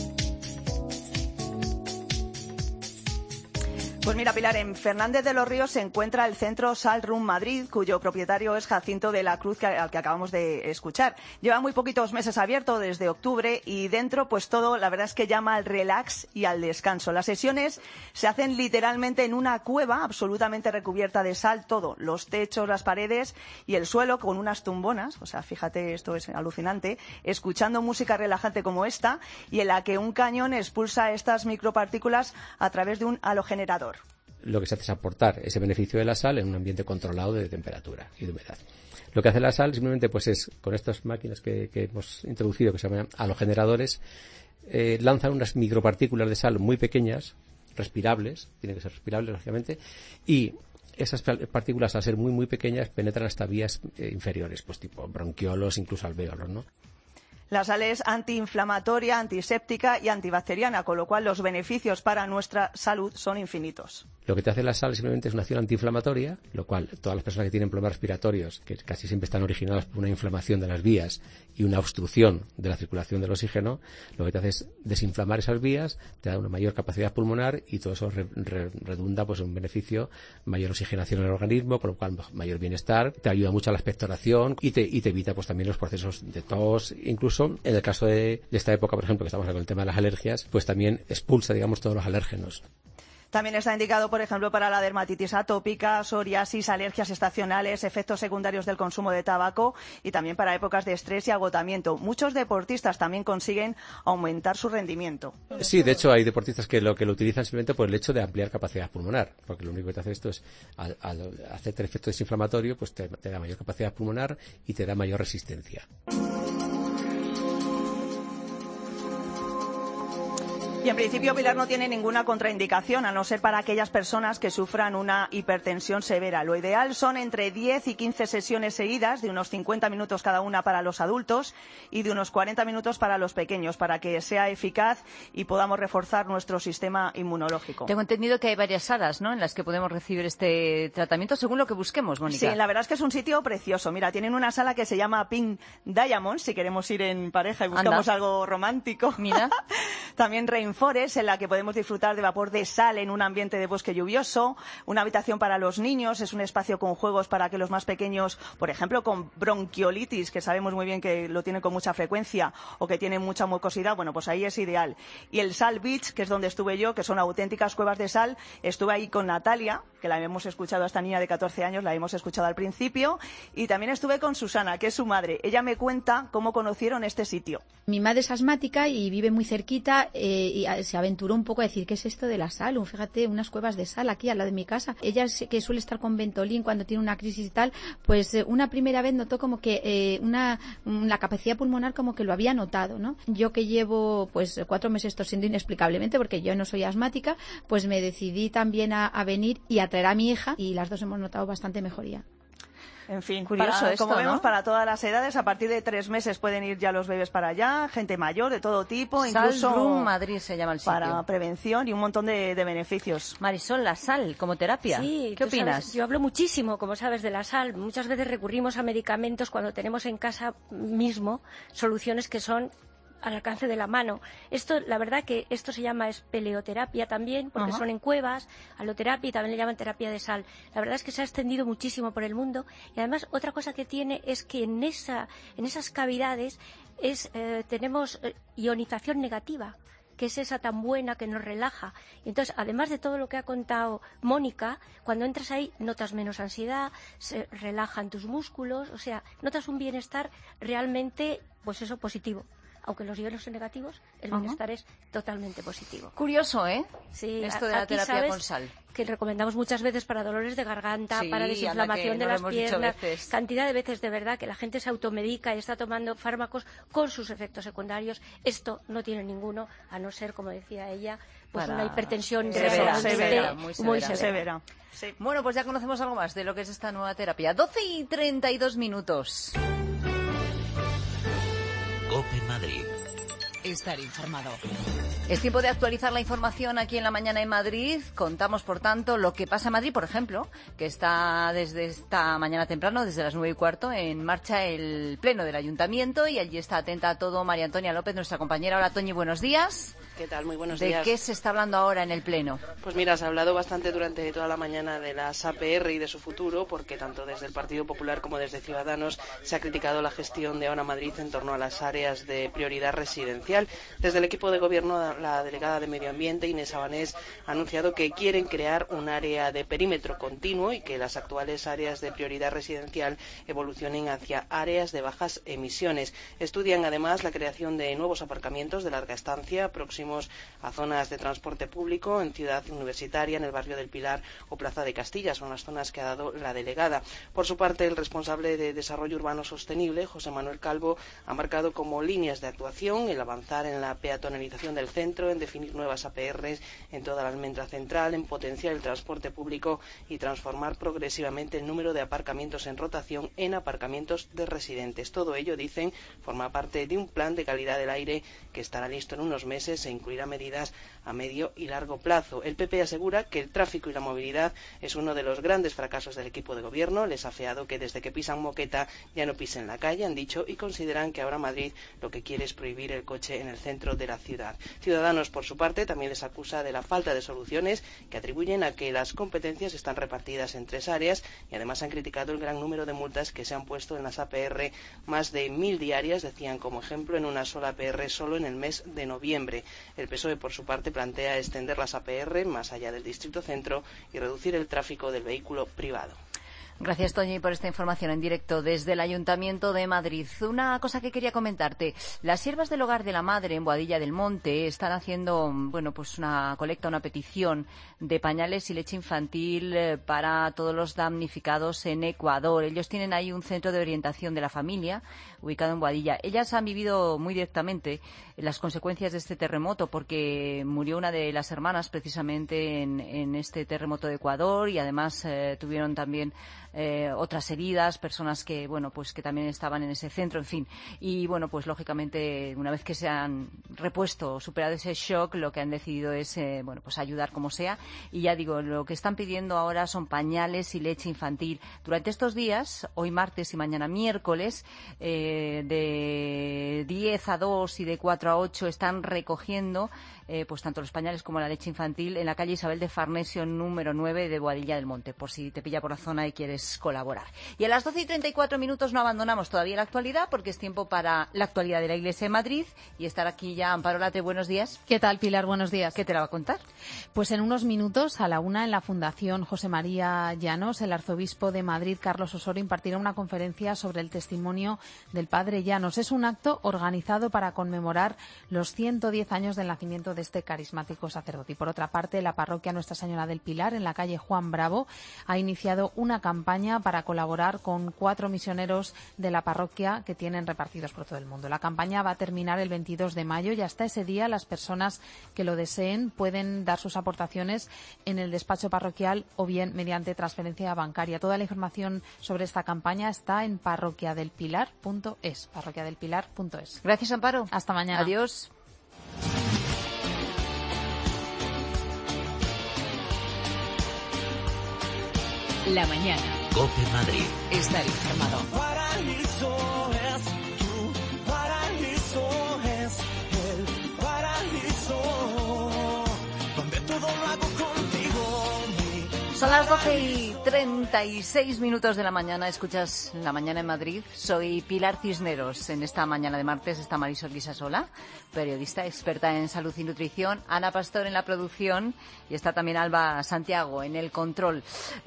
Pues mira, Pilar, en Fernández de los Ríos se encuentra el centro Sal Room Madrid, cuyo propietario es Jacinto de la Cruz, al que acabamos de escuchar. Lleva muy poquitos meses abierto, desde octubre, y dentro pues todo, la verdad es que llama al relax y al descanso. Las sesiones se hacen literalmente en una cueva absolutamente recubierta de sal, todo, los techos, las paredes y el suelo con unas tumbonas, o sea, fíjate, esto es alucinante, escuchando música relajante como esta y en la que un cañón expulsa estas micropartículas a través de un halogenerador. Lo que se hace es aportar ese beneficio de la sal en un ambiente controlado de temperatura y de humedad. Lo que hace la sal simplemente pues es, con estas máquinas que hemos introducido, que se llaman halogeneradores, lanzan unas micropartículas de sal muy pequeñas, respirables, tienen que ser respirables lógicamente, y esas partículas, al ser muy muy pequeñas, penetran hasta vías inferiores, pues tipo bronquiolos, incluso alvéolos, ¿no? La sal es antiinflamatoria, antiséptica y antibacteriana, con lo cual los beneficios para nuestra salud son infinitos. Lo que te hace la sal simplemente es una acción antiinflamatoria, lo cual todas las personas que tienen problemas respiratorios, que casi siempre están originados por una inflamación de las vías y una obstrucción de la circulación del oxígeno, lo que te hace es desinflamar esas vías, te da una mayor capacidad pulmonar y todo eso redunda pues en un beneficio, mayor oxigenación en el organismo, con lo cual mayor bienestar, te ayuda mucho a la expectoración y te evita pues también los procesos de tos. Incluso en el caso de esta época, por ejemplo, que estamos con el tema de las alergias, pues también expulsa, digamos, todos los alérgenos. También está indicado, por ejemplo, para la dermatitis atópica, psoriasis, alergias estacionales, efectos secundarios del consumo de tabaco y también para épocas de estrés y agotamiento. Muchos deportistas también consiguen aumentar su rendimiento. Sí, de hecho hay deportistas que lo utilizan simplemente por el hecho de ampliar capacidad pulmonar, porque lo único que te hace esto es, al hacerte el efecto desinflamatorio, pues te da mayor capacidad pulmonar y te da mayor resistencia. Y en principio, Pilar, no tiene ninguna contraindicación, a no ser para aquellas personas que sufran una hipertensión severa. Lo ideal son entre 10 y 15 sesiones seguidas, de unos 50 minutos cada una para los adultos y de unos 40 minutos para los pequeños, para que sea eficaz y podamos reforzar nuestro sistema inmunológico. Tengo entendido que hay varias salas, ¿no?, en las que podemos recibir este tratamiento según lo que busquemos, Mónica. Sí, la verdad es que es un sitio precioso. Mira, tienen una sala que se llama Pink Diamond, si queremos ir en pareja y buscamos algo romántico. Mira. También Rainforest, en la que podemos disfrutar de vapor de sal en un ambiente de bosque lluvioso. Una habitación para los niños, es un espacio con juegos para que los más pequeños, por ejemplo, con bronquiolitis, que sabemos muy bien que lo tienen con mucha frecuencia o que tienen mucha mucosidad, bueno, pues ahí es ideal. Y el Sal Beach, que es donde estuve yo, que son auténticas cuevas de sal. Estuve ahí con Natalia, que la hemos escuchado a esta niña de 14 años, la hemos escuchado al principio, y también estuve con Susana, que es su madre. Ella me cuenta cómo conocieron este sitio. Mi madre es asmática y vive muy cerquita, y se aventuró un poco a decir, ¿qué es esto de la sal? Fíjate, unas cuevas de sal aquí al lado de mi casa. Ella, que suele estar con Ventolin cuando tiene una crisis y tal, pues una primera vez notó como que la capacidad pulmonar como que lo había notado, ¿no? Yo, que llevo pues 4 meses tosiendo inexplicablemente, porque yo no soy asmática, pues me decidí también a venir y a traer a mi hija, y las dos hemos notado bastante mejoría. En fin, curioso esto, como vemos, ¿no? Para todas las edades, a partir de 3 meses pueden ir ya los bebés para allá, gente mayor de todo tipo, incluso Sal Room Madrid se llama el sitio. Para prevención y un montón de beneficios. Marisol, la sal como terapia. Sí, ¿qué opinas? Sabes, yo hablo muchísimo, como sabes, de la sal. Muchas veces recurrimos a medicamentos cuando tenemos en casa mismo soluciones que son al alcance de la mano. Esto, la verdad que esto se llama espeleoterapia también, porque son en cuevas, aloterapia, y también le llaman terapia de sal. La verdad es que se ha extendido muchísimo por el mundo, y además otra cosa que tiene es que en esas cavidades tenemos ionización negativa. que es esa tan buena que nos relaja. Y entonces, además de todo lo que ha contado Mónica, cuando entras ahí notas menos ansiedad, se relajan tus músculos, o sea, notas un bienestar realmente, pues eso, positivo. Aunque los lleven los negativos, el bienestar es totalmente positivo. Curioso, ¿eh? Sí, esto de la terapia sabes con sal. Que recomendamos muchas veces para dolores de garganta, Sí, para desinflamación de no lo las hemos dicho piernas, veces. cantidad de veces de verdad que la gente se automedica y está tomando fármacos con sus efectos secundarios. Esto no tiene ninguno, a no ser, como decía ella, pues Para- una hipertensión severa, muy severa. Sí. Bueno, pues ya conocemos algo más de lo que es esta nueva terapia. 12:32. COPE Madrid. Estar informado. Es tiempo de actualizar la información aquí en La Mañana en Madrid. Contamos, por tanto, lo que pasa en Madrid, por ejemplo, que está desde esta mañana temprano, desde las 9:15, en marcha el pleno del Ayuntamiento y allí está atenta a todo María Antonia López, nuestra compañera. Hola, Toñi, buenos días. ¿Qué tal? Muy buenos ¿De días. qué se está hablando ahora en el pleno? Pues mira, se ha hablado bastante durante toda la mañana de las APR y de su futuro, porque tanto desde el Partido Popular como desde Ciudadanos se ha criticado la gestión de Ahora Madrid en torno a las áreas de prioridad residencial. Desde el equipo de gobierno, la delegada de Medio Ambiente, Inés Abanés, ha anunciado que quieren crear un área de perímetro continuo y que las actuales áreas de prioridad residencial evolucionen hacia áreas de bajas emisiones. Estudian además la creación de nuevos aparcamientos de larga estancia próximos a zonas de transporte público en Ciudad Universitaria, en el barrio del Pilar o Plaza de Castilla. Son las zonas que ha dado la delegada. Por su parte, el responsable de Desarrollo Urbano Sostenible, José Manuel Calvo, ha marcado como líneas de actuación el avanzar en la peatonalización del centro, en definir nuevas APRs en toda la almendra central, en potenciar el transporte público y transformar progresivamente el número de aparcamientos en rotación en aparcamientos de residentes. Todo ello, dicen, forma parte de un plan de calidad del aire que estará listo en unos meses e incluirá medidas a medio y largo plazo. El PP asegura que el tráfico y la movilidad es uno de los grandes fracasos del equipo de gobierno. Les ha afeado que desde que pisan moqueta ya no pisen la calle, han dicho, y consideran que ahora Madrid lo que quiere es prohibir el coche en el centro de la ciudad. Ciudadanos, por su parte, también les acusa de la falta de soluciones que atribuyen a que las competencias están repartidas en 3 áreas y además han criticado el gran número de multas que se han puesto en las APR, más de 1000 diarias, decían como ejemplo, en una sola APR solo en el mes de noviembre. El PSOE, por su parte, plantea extender las APR más allá del distrito centro y reducir el tráfico del vehículo privado. Gracias, Toñi, por esta información en directo desde el Ayuntamiento de Madrid. Una cosa que quería comentarte. Las siervas del Hogar de la Madre en Boadilla del Monte están haciendo, bueno, pues una colecta, una petición de pañales y leche infantil para todos los damnificados en Ecuador. Ellos tienen ahí un centro de orientación de la familia ubicado en Boadilla. Ellas han vivido muy directamente las consecuencias de este terremoto porque murió una de las hermanas precisamente en este terremoto de Ecuador y además tuvieron también otras heridas, personas que, bueno, pues que también estaban en ese centro, en fin. Y, bueno, pues lógicamente, una vez que se han repuesto, superado ese shock, lo que han decidido es, bueno, pues ayudar como sea. Y ya digo, lo que están pidiendo ahora son pañales y leche infantil. Durante estos días, hoy martes y mañana miércoles, de 10 a 2 y de 4 a 8 están recogiendo pues tanto los pañales como la leche infantil en la calle Isabel de Farnesio número 9 de Boadilla del Monte, por si te pilla por la zona y quieres colaborar. Y a las 12:34 no abandonamos todavía la actualidad porque es tiempo para la actualidad de la Iglesia de Madrid y estar aquí ya Amparo Latre. Buenos días. ¿Qué tal, Pilar? Buenos días. ¿Qué te la va a contar? Pues en unos minutos, a la 1, en la Fundación José María Llanos, el arzobispo de Madrid, Carlos Osoro, impartirá una conferencia sobre el testimonio del padre Llanos. Es un acto organizado para conmemorar los 110 años del nacimiento de este carismático sacerdote. Y por otra parte, la parroquia Nuestra Señora del Pilar, en la calle Juan Bravo, ha iniciado una campaña para colaborar con 4 misioneros de la parroquia que tienen repartidos por todo el mundo. La campaña va a terminar el 22 de mayo y hasta ese día las personas que lo deseen pueden dar sus aportaciones en el despacho parroquial o bien mediante transferencia bancaria. Toda la información sobre esta campaña está en parroquiadelpilar.es. parroquiadelpilar.es. Gracias, Amparo. Hasta mañana. Adiós. La mañana. COPE Madrid. Estar informado. Paraíso es tu paraíso, es el paraíso donde todo lo hago contigo. Son las 12:35. 8:36 de la mañana, escuchas La Mañana en Madrid. Soy Pilar Cisneros. En esta mañana de martes está Marisol Guisasola, periodista experta en salud y nutrición, Ana Pastor en la producción y está también Alba Santiago en el control.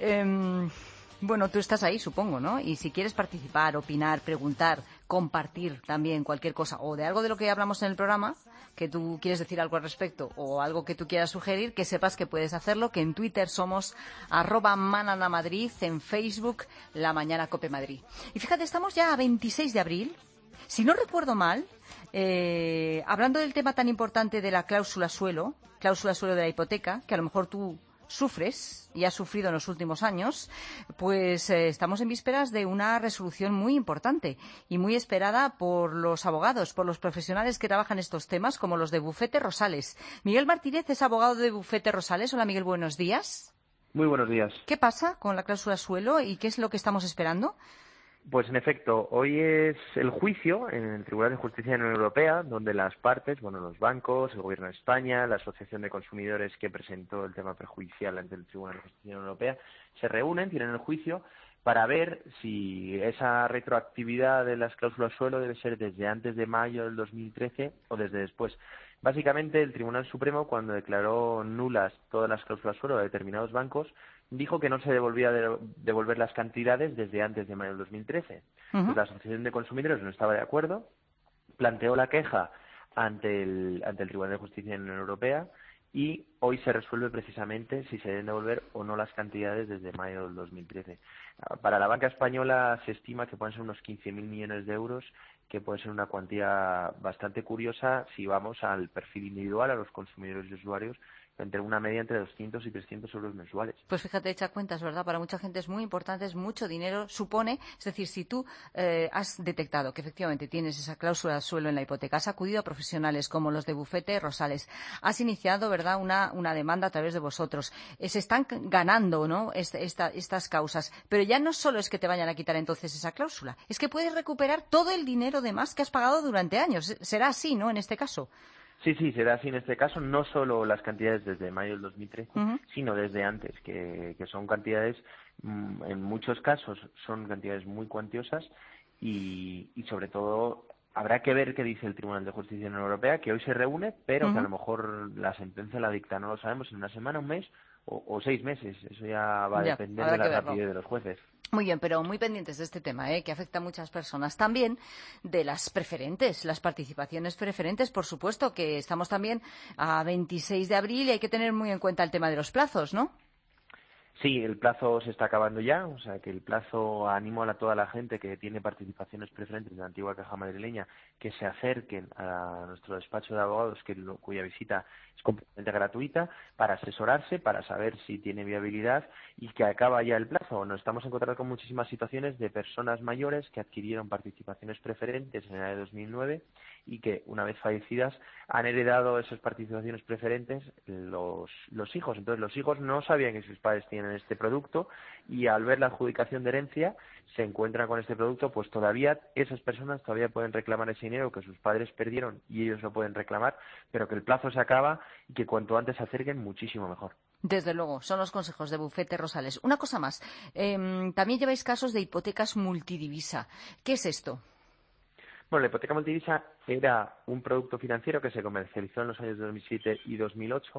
Bueno, tú estás ahí, supongo, ¿no? Y si quieres participar, opinar, preguntar, compartir también cualquier cosa o de algo de lo que hablamos en el programa, que tú quieres decir algo al respecto o algo que tú quieras sugerir, que sepas que puedes hacerlo, que en Twitter somos @mananamadrid, en Facebook La Mañana Cope Madrid. Y fíjate, estamos ya a 26 de abril. Si no recuerdo mal, hablando del tema tan importante de la cláusula suelo de la hipoteca, que a lo mejor tú sufres y has sufrido en los últimos años, pues estamos en vísperas de una resolución muy importante y muy esperada por los abogados, por los profesionales que trabajan estos temas, como los de Bufete Rosales. Miguel Martínez es abogado de Bufete Rosales. Hola, Miguel, buenos días. Muy buenos días. ¿Qué pasa con la cláusula suelo y qué es lo que estamos esperando? Pues en efecto, hoy es el juicio en el Tribunal de Justicia de la Unión Europea, donde las partes, los bancos, el Gobierno de España, la Asociación de Consumidores que presentó el tema perjudicial ante el Tribunal de Justicia de la Unión Europea, se reúnen, tienen el juicio para ver si esa retroactividad de las cláusulas suelo debe ser desde antes de mayo del 2013 o desde después. Básicamente, el Tribunal Supremo, cuando declaró nulas todas las cláusulas suelo de determinados bancos, dijo que no se devolvía devolver las cantidades desde antes de mayo del 2013. Pues la Asociación de Consumidores no estaba de acuerdo, planteó la queja ante el Tribunal de Justicia de la Unión Europea y hoy se resuelve precisamente si se deben devolver o no las cantidades desde mayo del 2013. Para la banca española se estima que pueden ser unos 15.000 millones de euros, que puede ser una cuantía bastante curiosa si vamos al perfil individual, a los consumidores y usuarios, entre una media entre 200 y 300 euros mensuales. Pues fíjate, echa cuentas, ¿verdad? Para mucha gente es muy importante, es mucho dinero, supone. Es decir, si tú has detectado que efectivamente tienes esa cláusula suelo en la hipoteca, has acudido a profesionales como los de Bufete Rosales, has iniciado, ¿verdad?, una demanda a través de vosotros. Se están ganando, ¿no?, estas causas. Pero ya no solo es que te vayan a quitar entonces esa cláusula, es que puedes recuperar todo el dinero de más que has pagado durante años. Será así, ¿no?, en este caso. Sí, será así en este caso, no solo las cantidades desde mayo del 2013, sino desde antes, que son cantidades, en muchos casos, son cantidades muy cuantiosas y sobre todo habrá que ver qué dice el Tribunal de Justicia de la Unión Europea, que hoy se reúne, pero que a lo mejor la sentencia la dicta, no lo sabemos, en una semana, un mes o 6 meses. Eso ya va a depender de la rapidez de los jueces. Muy bien, pero muy pendientes de este tema, que afecta a muchas personas. También de las preferentes, las participaciones preferentes, por supuesto, que estamos también a 26 de abril y hay que tener muy en cuenta el tema de los plazos, ¿no? Sí, el plazo se está acabando ya, o sea que el plazo, animo a toda la gente que tiene participaciones preferentes de la antigua Caja Madrileña que se acerquen a nuestro despacho de abogados, cuya visita es completamente gratuita, para asesorarse, para saber si tiene viabilidad y que acaba ya el plazo. Nos estamos encontrando con muchísimas situaciones de personas mayores que adquirieron participaciones preferentes en el año 2009 y que, una vez fallecidas, han heredado esas participaciones preferentes los hijos. Entonces, los hijos no sabían que sus padres tienen este producto y al ver la adjudicación de herencia se encuentran con este producto, pues todavía esas personas todavía pueden reclamar ese dinero que sus padres perdieron y ellos lo pueden reclamar, pero que el plazo se acaba y que cuanto antes se acerquen, muchísimo mejor. Desde luego, son los consejos de Bufete Rosales. Una cosa más, también lleváis casos de hipotecas multidivisa. ¿Qué es esto? Bueno, la hipoteca multidivisa era un producto financiero que se comercializó en los años 2007 y 2008,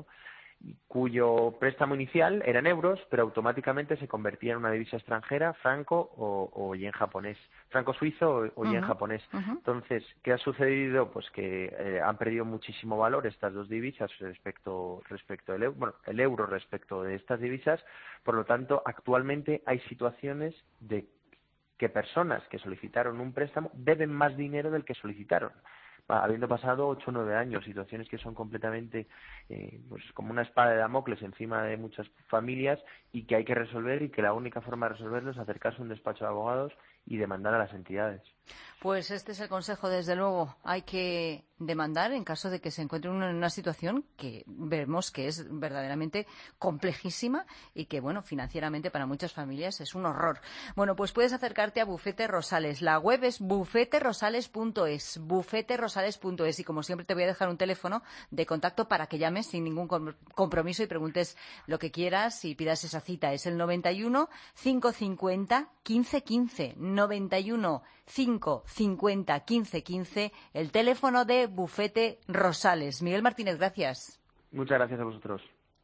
cuyo préstamo inicial era en euros, pero automáticamente se convertía en una divisa extranjera, franco o yen japonés, franco suizo o yen japonés. Entonces, ¿qué ha sucedido? Pues que han perdido muchísimo valor estas dos divisas respecto del euro, el euro respecto de estas divisas. Por lo tanto, actualmente hay situaciones de que personas que solicitaron un préstamo deben más dinero del que solicitaron, habiendo pasado 8 o 9 años, situaciones que son completamente pues como una espada de Damocles encima de muchas familias y que hay que resolver, y que la única forma de resolverlo es acercarse a un despacho de abogados y demandar a las entidades. Pues este es el consejo, desde luego. Hay que demandar en caso de que se encuentre uno en una situación que vemos que es verdaderamente complejísima y que, bueno, financieramente para muchas familias es un horror. Bueno, pues puedes acercarte a Bufete Rosales. La web es bufeterosales.es, bufeterosales.es, y como siempre te voy a dejar un teléfono de contacto para que llames sin ningún compromiso y preguntes lo que quieras y pidas esa cita. Es el 91 550 1515, 91 550 1515, el teléfono de Bufete Rosales. Miguel Martínez, gracias. Muchas gracias a vosotros.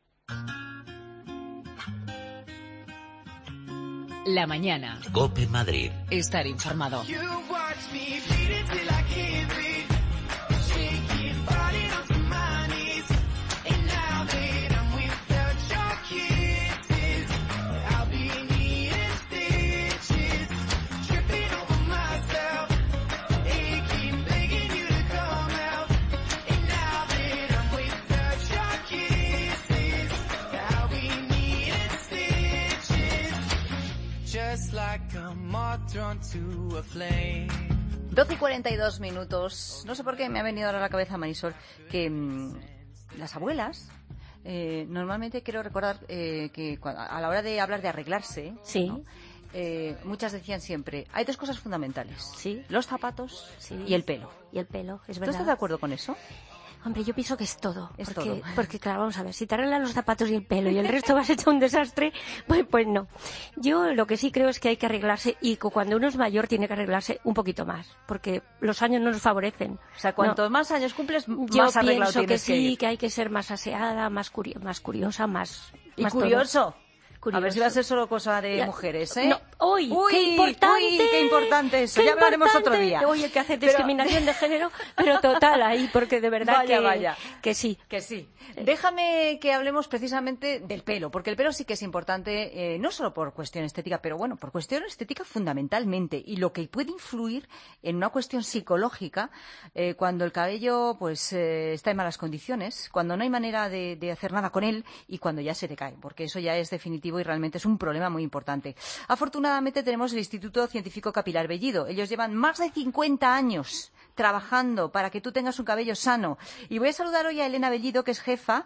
La mañana. COPE Madrid. Estar informado. Like a moth drawn to a flame. 12:42. No sé por qué me ha venido ahora a la cabeza, Marisol, que las abuelas normalmente quiero recordar que a la hora de hablar de arreglarse, sí, ¿no? Muchas decían siempre, hay dos cosas fundamentales, sí, los zapatos, sí, y el pelo. Y el pelo, es ¿Tú verdad. estás de acuerdo con eso? Hombre, yo pienso que es todo. Es porque, todo. Porque, claro, vamos a ver, si te arreglan los zapatos y el pelo y el resto vas hecho un desastre, pues no. Yo lo que sí creo es que hay que arreglarse, y cuando uno es mayor tiene que arreglarse un poquito más, porque los años no nos favorecen. O sea, cuanto más años cumples, yo más arreglado pienso que tienes que sí, ir. que hay que ser más aseada, más curiosa, más... Y más curioso. todo. A ver si va a ser solo cosa de mujeres, ¿eh? No, uy, qué importante. Uy, qué importante eso. Ya hablaremos otro día. Oye, que hace discriminación de género, pero total ahí, porque de verdad vaya. Que sí. Que sí. Déjame que hablemos precisamente del pelo, porque el pelo sí que es importante, no solo por cuestión estética, pero bueno, por cuestión estética fundamentalmente, y lo que puede influir en una cuestión psicológica cuando el cabello pues está en malas condiciones, cuando no hay manera de hacer nada con él y cuando ya se te cae, porque eso ya es definitivo y realmente es un problema muy importante. Afortunadamente tenemos el Instituto Científico Capilar Bellido. Ellos llevan más de 50 años trabajando para que tú tengas un cabello sano. Y voy a saludar hoy a Elena Bellido, que es jefa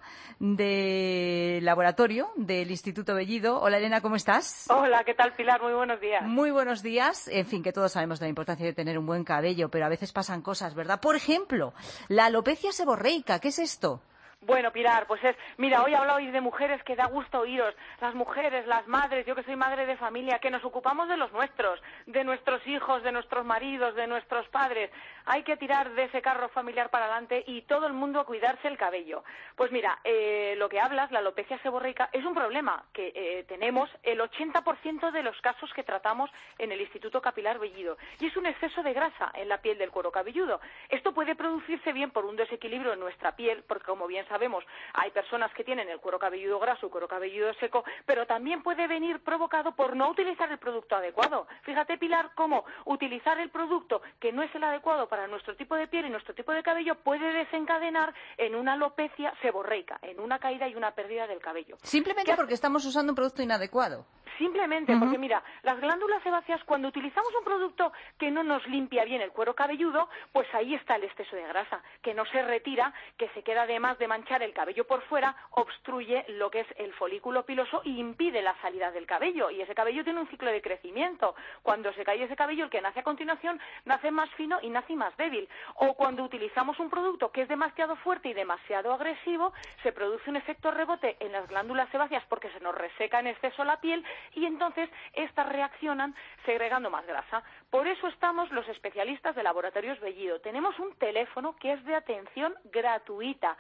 de laboratorio del Instituto Bellido. Hola, Elena, ¿cómo estás? Hola, ¿qué tal, Pilar? Muy buenos días. Muy buenos días. En fin, que todos sabemos de la importancia de tener un buen cabello, pero a veces pasan cosas, ¿verdad? Por ejemplo, la alopecia seborreica. ¿Qué es esto? Bueno, Pilar, pues mira, hoy hablabais de mujeres, que da gusto oíros, las mujeres, las madres, yo que soy madre de familia, que nos ocupamos de los nuestros, de nuestros hijos, de nuestros maridos, de nuestros padres. Hay que tirar de ese carro familiar para adelante y todo el mundo a cuidarse el cabello. Pues mira, lo que hablas, la alopecia seborreica, es un problema que tenemos el 80% de los casos que tratamos en el Instituto Capilar Bellido, y es un exceso de grasa en la piel del cuero cabelludo. Esto puede producirse bien por un desequilibrio en nuestra piel, porque como bien sabemos, hay personas que tienen el cuero cabelludo graso, cuero cabelludo seco, pero también puede venir provocado por no utilizar el producto adecuado. Fíjate, Pilar, cómo utilizar el producto que no es el adecuado para nuestro tipo de piel y nuestro tipo de cabello puede desencadenar en una alopecia seborreica, en una caída y una pérdida del cabello. Simplemente porque estamos usando un producto inadecuado. Simplemente porque, mira, las glándulas sebáceas, cuando utilizamos un producto que no nos limpia bien el cuero cabelludo, pues ahí está el exceso de grasa, que no se retira, que se queda, además de manchar el cabello por fuera, obstruye lo que es el folículo piloso y impide la salida del cabello. Y ese cabello tiene un ciclo de crecimiento. Cuando se cae ese cabello, el que nace a continuación nace más fino y nace más débil. O cuando utilizamos un producto que es demasiado fuerte y demasiado agresivo, se produce un efecto rebote en las glándulas sebáceas porque se nos reseca en exceso la piel, y entonces estas reaccionan segregando más grasa. Por eso estamos los especialistas de Laboratorios Bellido. Tenemos un teléfono que es de atención gratuita,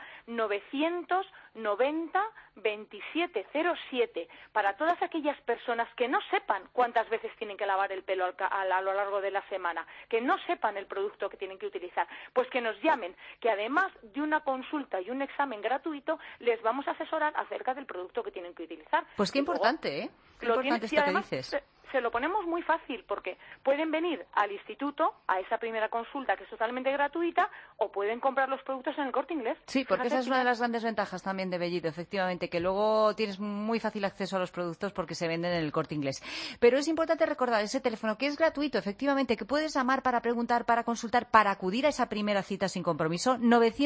990-2707, para todas aquellas personas que no sepan cuántas veces tienen que lavar el pelo a lo largo de la semana, que no sepan el producto que tienen que utilizar, pues que nos llamen, que además de una consulta y un examen gratuito, les vamos a asesorar acerca del producto que tienen que utilizar. Pues qué importante, ¿eh? Qué importante esto que dices. se lo ponemos muy fácil, porque pueden venir al instituto a esa primera consulta que es totalmente gratuita, o pueden comprar los productos en el Corte Inglés. Sí, porque Fíjate, esa es una de las grandes ventajas también de Bellido, efectivamente, que luego tienes muy fácil acceso a los productos porque se venden en el Corte Inglés. Pero es importante recordar ese teléfono que es gratuito, efectivamente, que puedes llamar para preguntar, para consultar, para acudir a esa primera cita sin compromiso,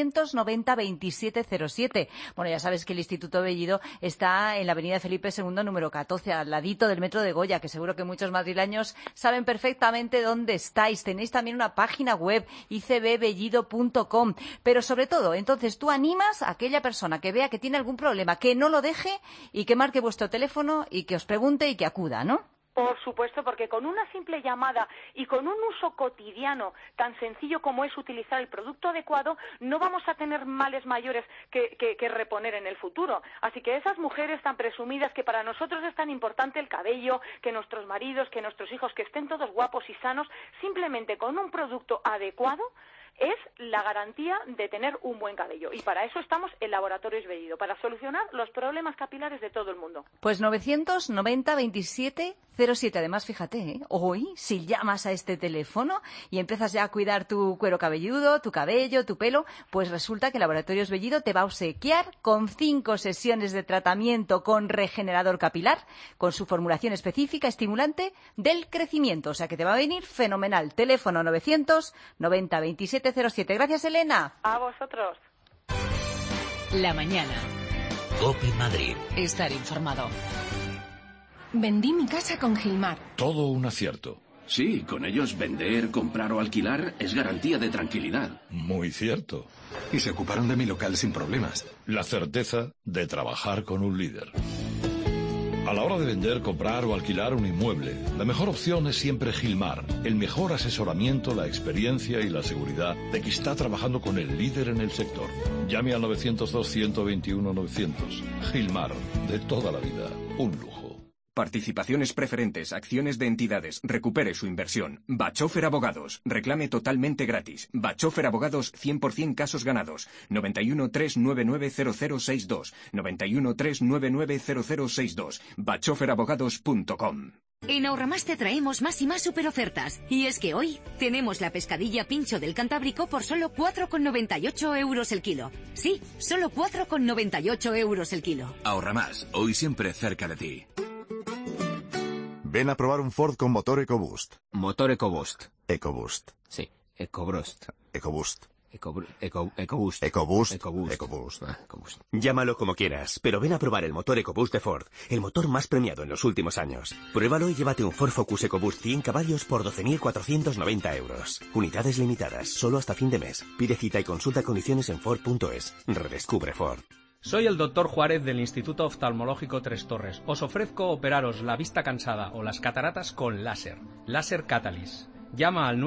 990-2707. Bueno, ya sabes que el Instituto Bellido está en la avenida Felipe II, número 14, al ladito del metro de Goya, que seguro que muchos madrileños saben perfectamente dónde estáis. Tenéis también una página web, icbbellido.com. Pero sobre todo, entonces tú animas a aquella persona que vea que tiene algún problema, que no lo deje y que marque vuestro teléfono y que os pregunte y que acuda, ¿no? Por supuesto, porque con una simple llamada y con un uso cotidiano tan sencillo como es utilizar el producto adecuado, no vamos a tener males mayores que reponer en el futuro. Así que esas mujeres tan presumidas, que para nosotros es tan importante el cabello, que nuestros maridos, que nuestros hijos, que estén todos guapos y sanos, simplemente con un producto adecuado es la garantía de tener un buen cabello. Y para eso estamos en Laboratorios Bellido, para solucionar los problemas capilares de todo el mundo. Pues 990-2707. Además, fíjate, hoy, si llamas a este teléfono y empiezas ya a cuidar tu cuero cabelludo, tu cabello, tu pelo, pues resulta que Laboratorios Bellido te va a obsequiar con 5 sesiones de tratamiento con regenerador capilar, con su formulación específica estimulante del crecimiento. O sea que te va a venir fenomenal. Teléfono 990-2707. Gracias, Elena. A vosotros. La mañana. COPE Madrid. Estar informado. Vendí mi casa con Gilmar. Todo un acierto. Sí, con ellos vender, comprar o alquilar es garantía de tranquilidad. Muy cierto. Y se ocuparon de mi local sin problemas. La certeza de trabajar con un líder. A la hora de vender, comprar o alquilar un inmueble, la mejor opción es siempre Gilmar. El mejor asesoramiento, la experiencia y la seguridad de que está trabajando con el líder en el sector. Llame al 902-121-900. Gilmar, de toda la vida, un lujo. Participaciones preferentes, acciones de entidades, recupere su inversión. Bachofer Abogados, reclame totalmente gratis. Bachofer Abogados, 100% casos ganados. 91 399 0062. 91 399 0062. bachoferabogados.com. En Ahorramás te traemos más y más superofertas. Y es que hoy tenemos la pescadilla pincho del Cantábrico por solo 4,98 euros el kilo. Sí, solo 4,98 euros el kilo. Ahorramás, hoy siempre cerca de ti. Ven a probar un Ford con motor EcoBoost. Motor EcoBoost. EcoBoost. Sí, EcoBoost. EcoBoost. EcoBoost. EcoBoost. EcoBoost. Llámalo como quieras, pero ven a probar el motor EcoBoost de Ford, el motor más premiado en los últimos años. Pruébalo y llévate un Ford Focus EcoBoost 100 caballos por 12.490 euros. Unidades limitadas, solo hasta fin de mes. Pide cita y consulta condiciones en Ford.es. Redescubre Ford. Soy el Dr. Juárez del Instituto Oftalmológico Tres Torres. Os ofrezco operaros la vista cansada o las cataratas con láser. Láser Catalyst. Llama al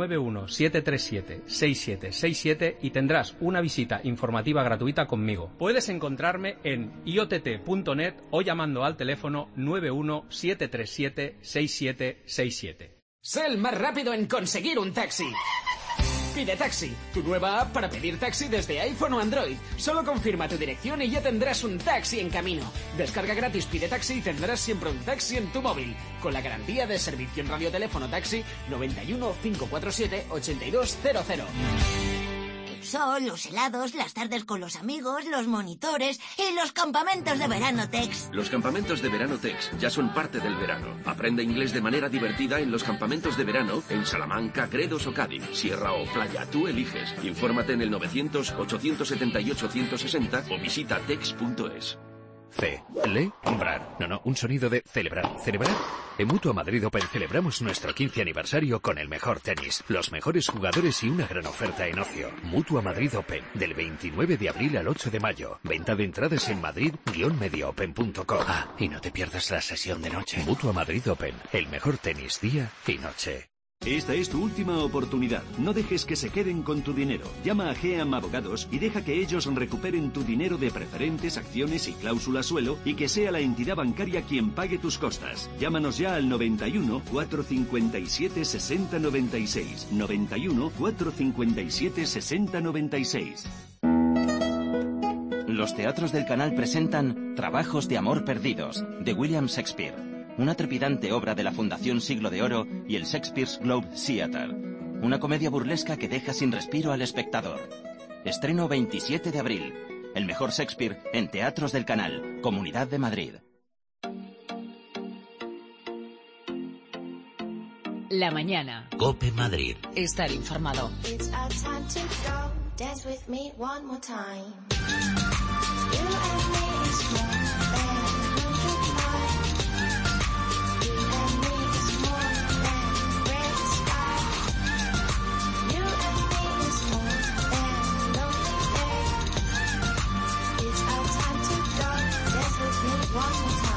91-737-6767 y tendrás una visita informativa gratuita conmigo. Puedes encontrarme en iott.net o llamando al teléfono 91-737-6767. Sé el más rápido en conseguir un taxi. Pide Taxi, tu nueva app para pedir taxi desde iPhone o Android. Solo confirma tu dirección y ya tendrás un taxi en camino. Descarga gratis Pide Taxi y tendrás siempre un taxi en tu móvil. Con la garantía de servicio en radioteléfono taxi 91 547 8200. El sol, los helados, las tardes con los amigos, los monitores y los campamentos de verano Tex. Los campamentos de verano Tex ya son parte del verano. Aprende inglés de manera divertida en los campamentos de verano en Salamanca, Gredos o Cádiz, Sierra o Playa. Tú eliges. Infórmate en el 900-878-160 o visita tex.es. Celebrar. No, un sonido de celebrar. ¿Celebrar? En Mutua Madrid Open celebramos nuestro 15 aniversario con el mejor tenis, los mejores jugadores y una gran oferta en ocio. Mutua Madrid Open, del 29 de abril al 8 de mayo. Venta de entradas en madrid-mediopen.com. Ah, y no te pierdas la sesión de noche. Mutua Madrid Open, el mejor tenis día y noche. Esta es tu última oportunidad. No dejes que se queden con tu dinero. Llama a GEAM Abogados y deja que ellos recuperen tu dinero de preferentes, acciones y cláusulas suelo y que sea la entidad bancaria quien pague tus costas. Llámanos ya al 91 457 6096. 91 457 6096. Los teatros del canal presentan Trabajos de amor perdidos, de William Shakespeare. una trepidante obra de la Fundación Siglo de Oro y el Shakespeare's Globe Theatre. Una comedia burlesca que deja sin respiro al espectador. Estreno 27 de abril. El mejor Shakespeare en Teatros del Canal, Comunidad de Madrid. La mañana. COPE Madrid. Estar informado. It's our time to go. Dance with me one more time. You and me is more than 100 miles. You and me is more than red sky. You and me is more than lonely day. It's our time to go. Dance with me one more time.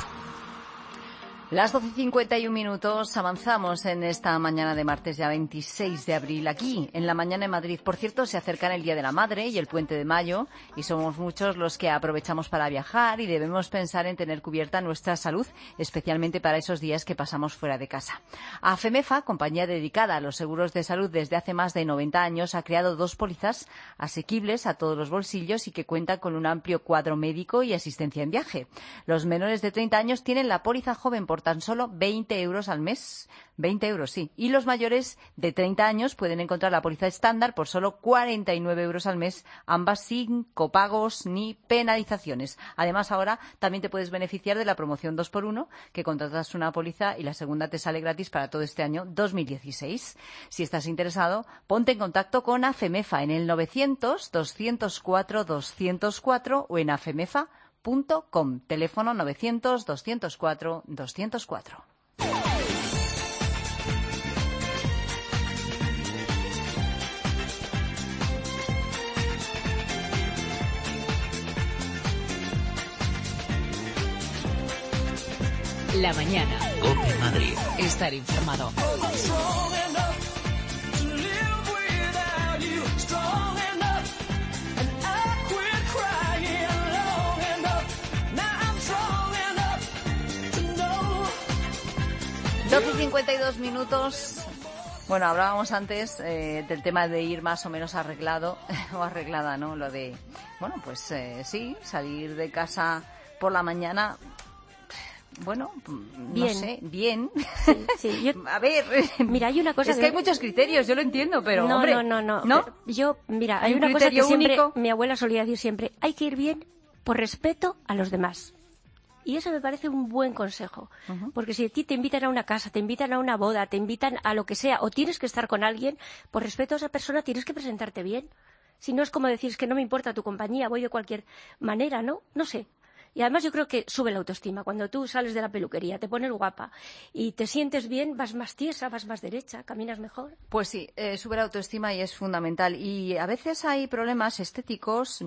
Las 12:51 minutos, avanzamos en esta mañana de martes ya 26 de abril, aquí en La Mañana en Madrid. Por cierto, se acercan el Día de la Madre y el Puente de Mayo y somos muchos los que aprovechamos para viajar y debemos pensar en tener cubierta nuestra salud, especialmente para esos días que pasamos fuera de casa. AFEMEFA, compañía dedicada a los seguros de salud desde hace más de 90 años, ha creado 2 pólizas asequibles a todos los bolsillos y que cuentan con un amplio cuadro médico y asistencia en viaje. Los menores de 30 años tienen la póliza joven por tan solo 20 euros al mes. 20 euros, sí. Y los mayores de 30 años pueden encontrar la póliza estándar por solo 49 euros al mes, ambas sin copagos ni penalizaciones. Además, ahora también te puedes beneficiar de la promoción 2x1, que contratas una póliza y la segunda te sale gratis para todo este año 2016. Si estás interesado, ponte en contacto con AFEMEFA en el 900-204-204 o en afemefa.com. Teléfono 900-204-204. La mañana. COPE Madrid. Estar informado. Doce 52 minutos. Bueno, hablábamos antes del tema de ir más o menos arreglado o arreglada, ¿no? Lo de, bueno, pues sí, salir de casa por la mañana. Bueno, bien. No sé, bien. Sí, a ver, mira, hay una cosa es que hay muchos criterios, yo lo entiendo, pero no, hombre, no. Yo, mira, hay una cosa que siempre mi abuela solía decir siempre: hay que ir bien por respeto a los demás. Y eso me parece un buen consejo, porque si a ti te invitan a una casa, te invitan a una boda, te invitan a lo que sea, o tienes que estar con alguien, por respeto a esa persona tienes que presentarte bien. Si no es como decir, es que no me importa tu compañía, voy de cualquier manera, ¿no? No sé. Y además yo creo que sube la autoestima. Cuando tú sales de la peluquería, te pones guapa y te sientes bien, vas más tiesa, vas más derecha, caminas mejor. Pues sí, sube la autoestima y es fundamental. Y a veces hay problemas estéticos,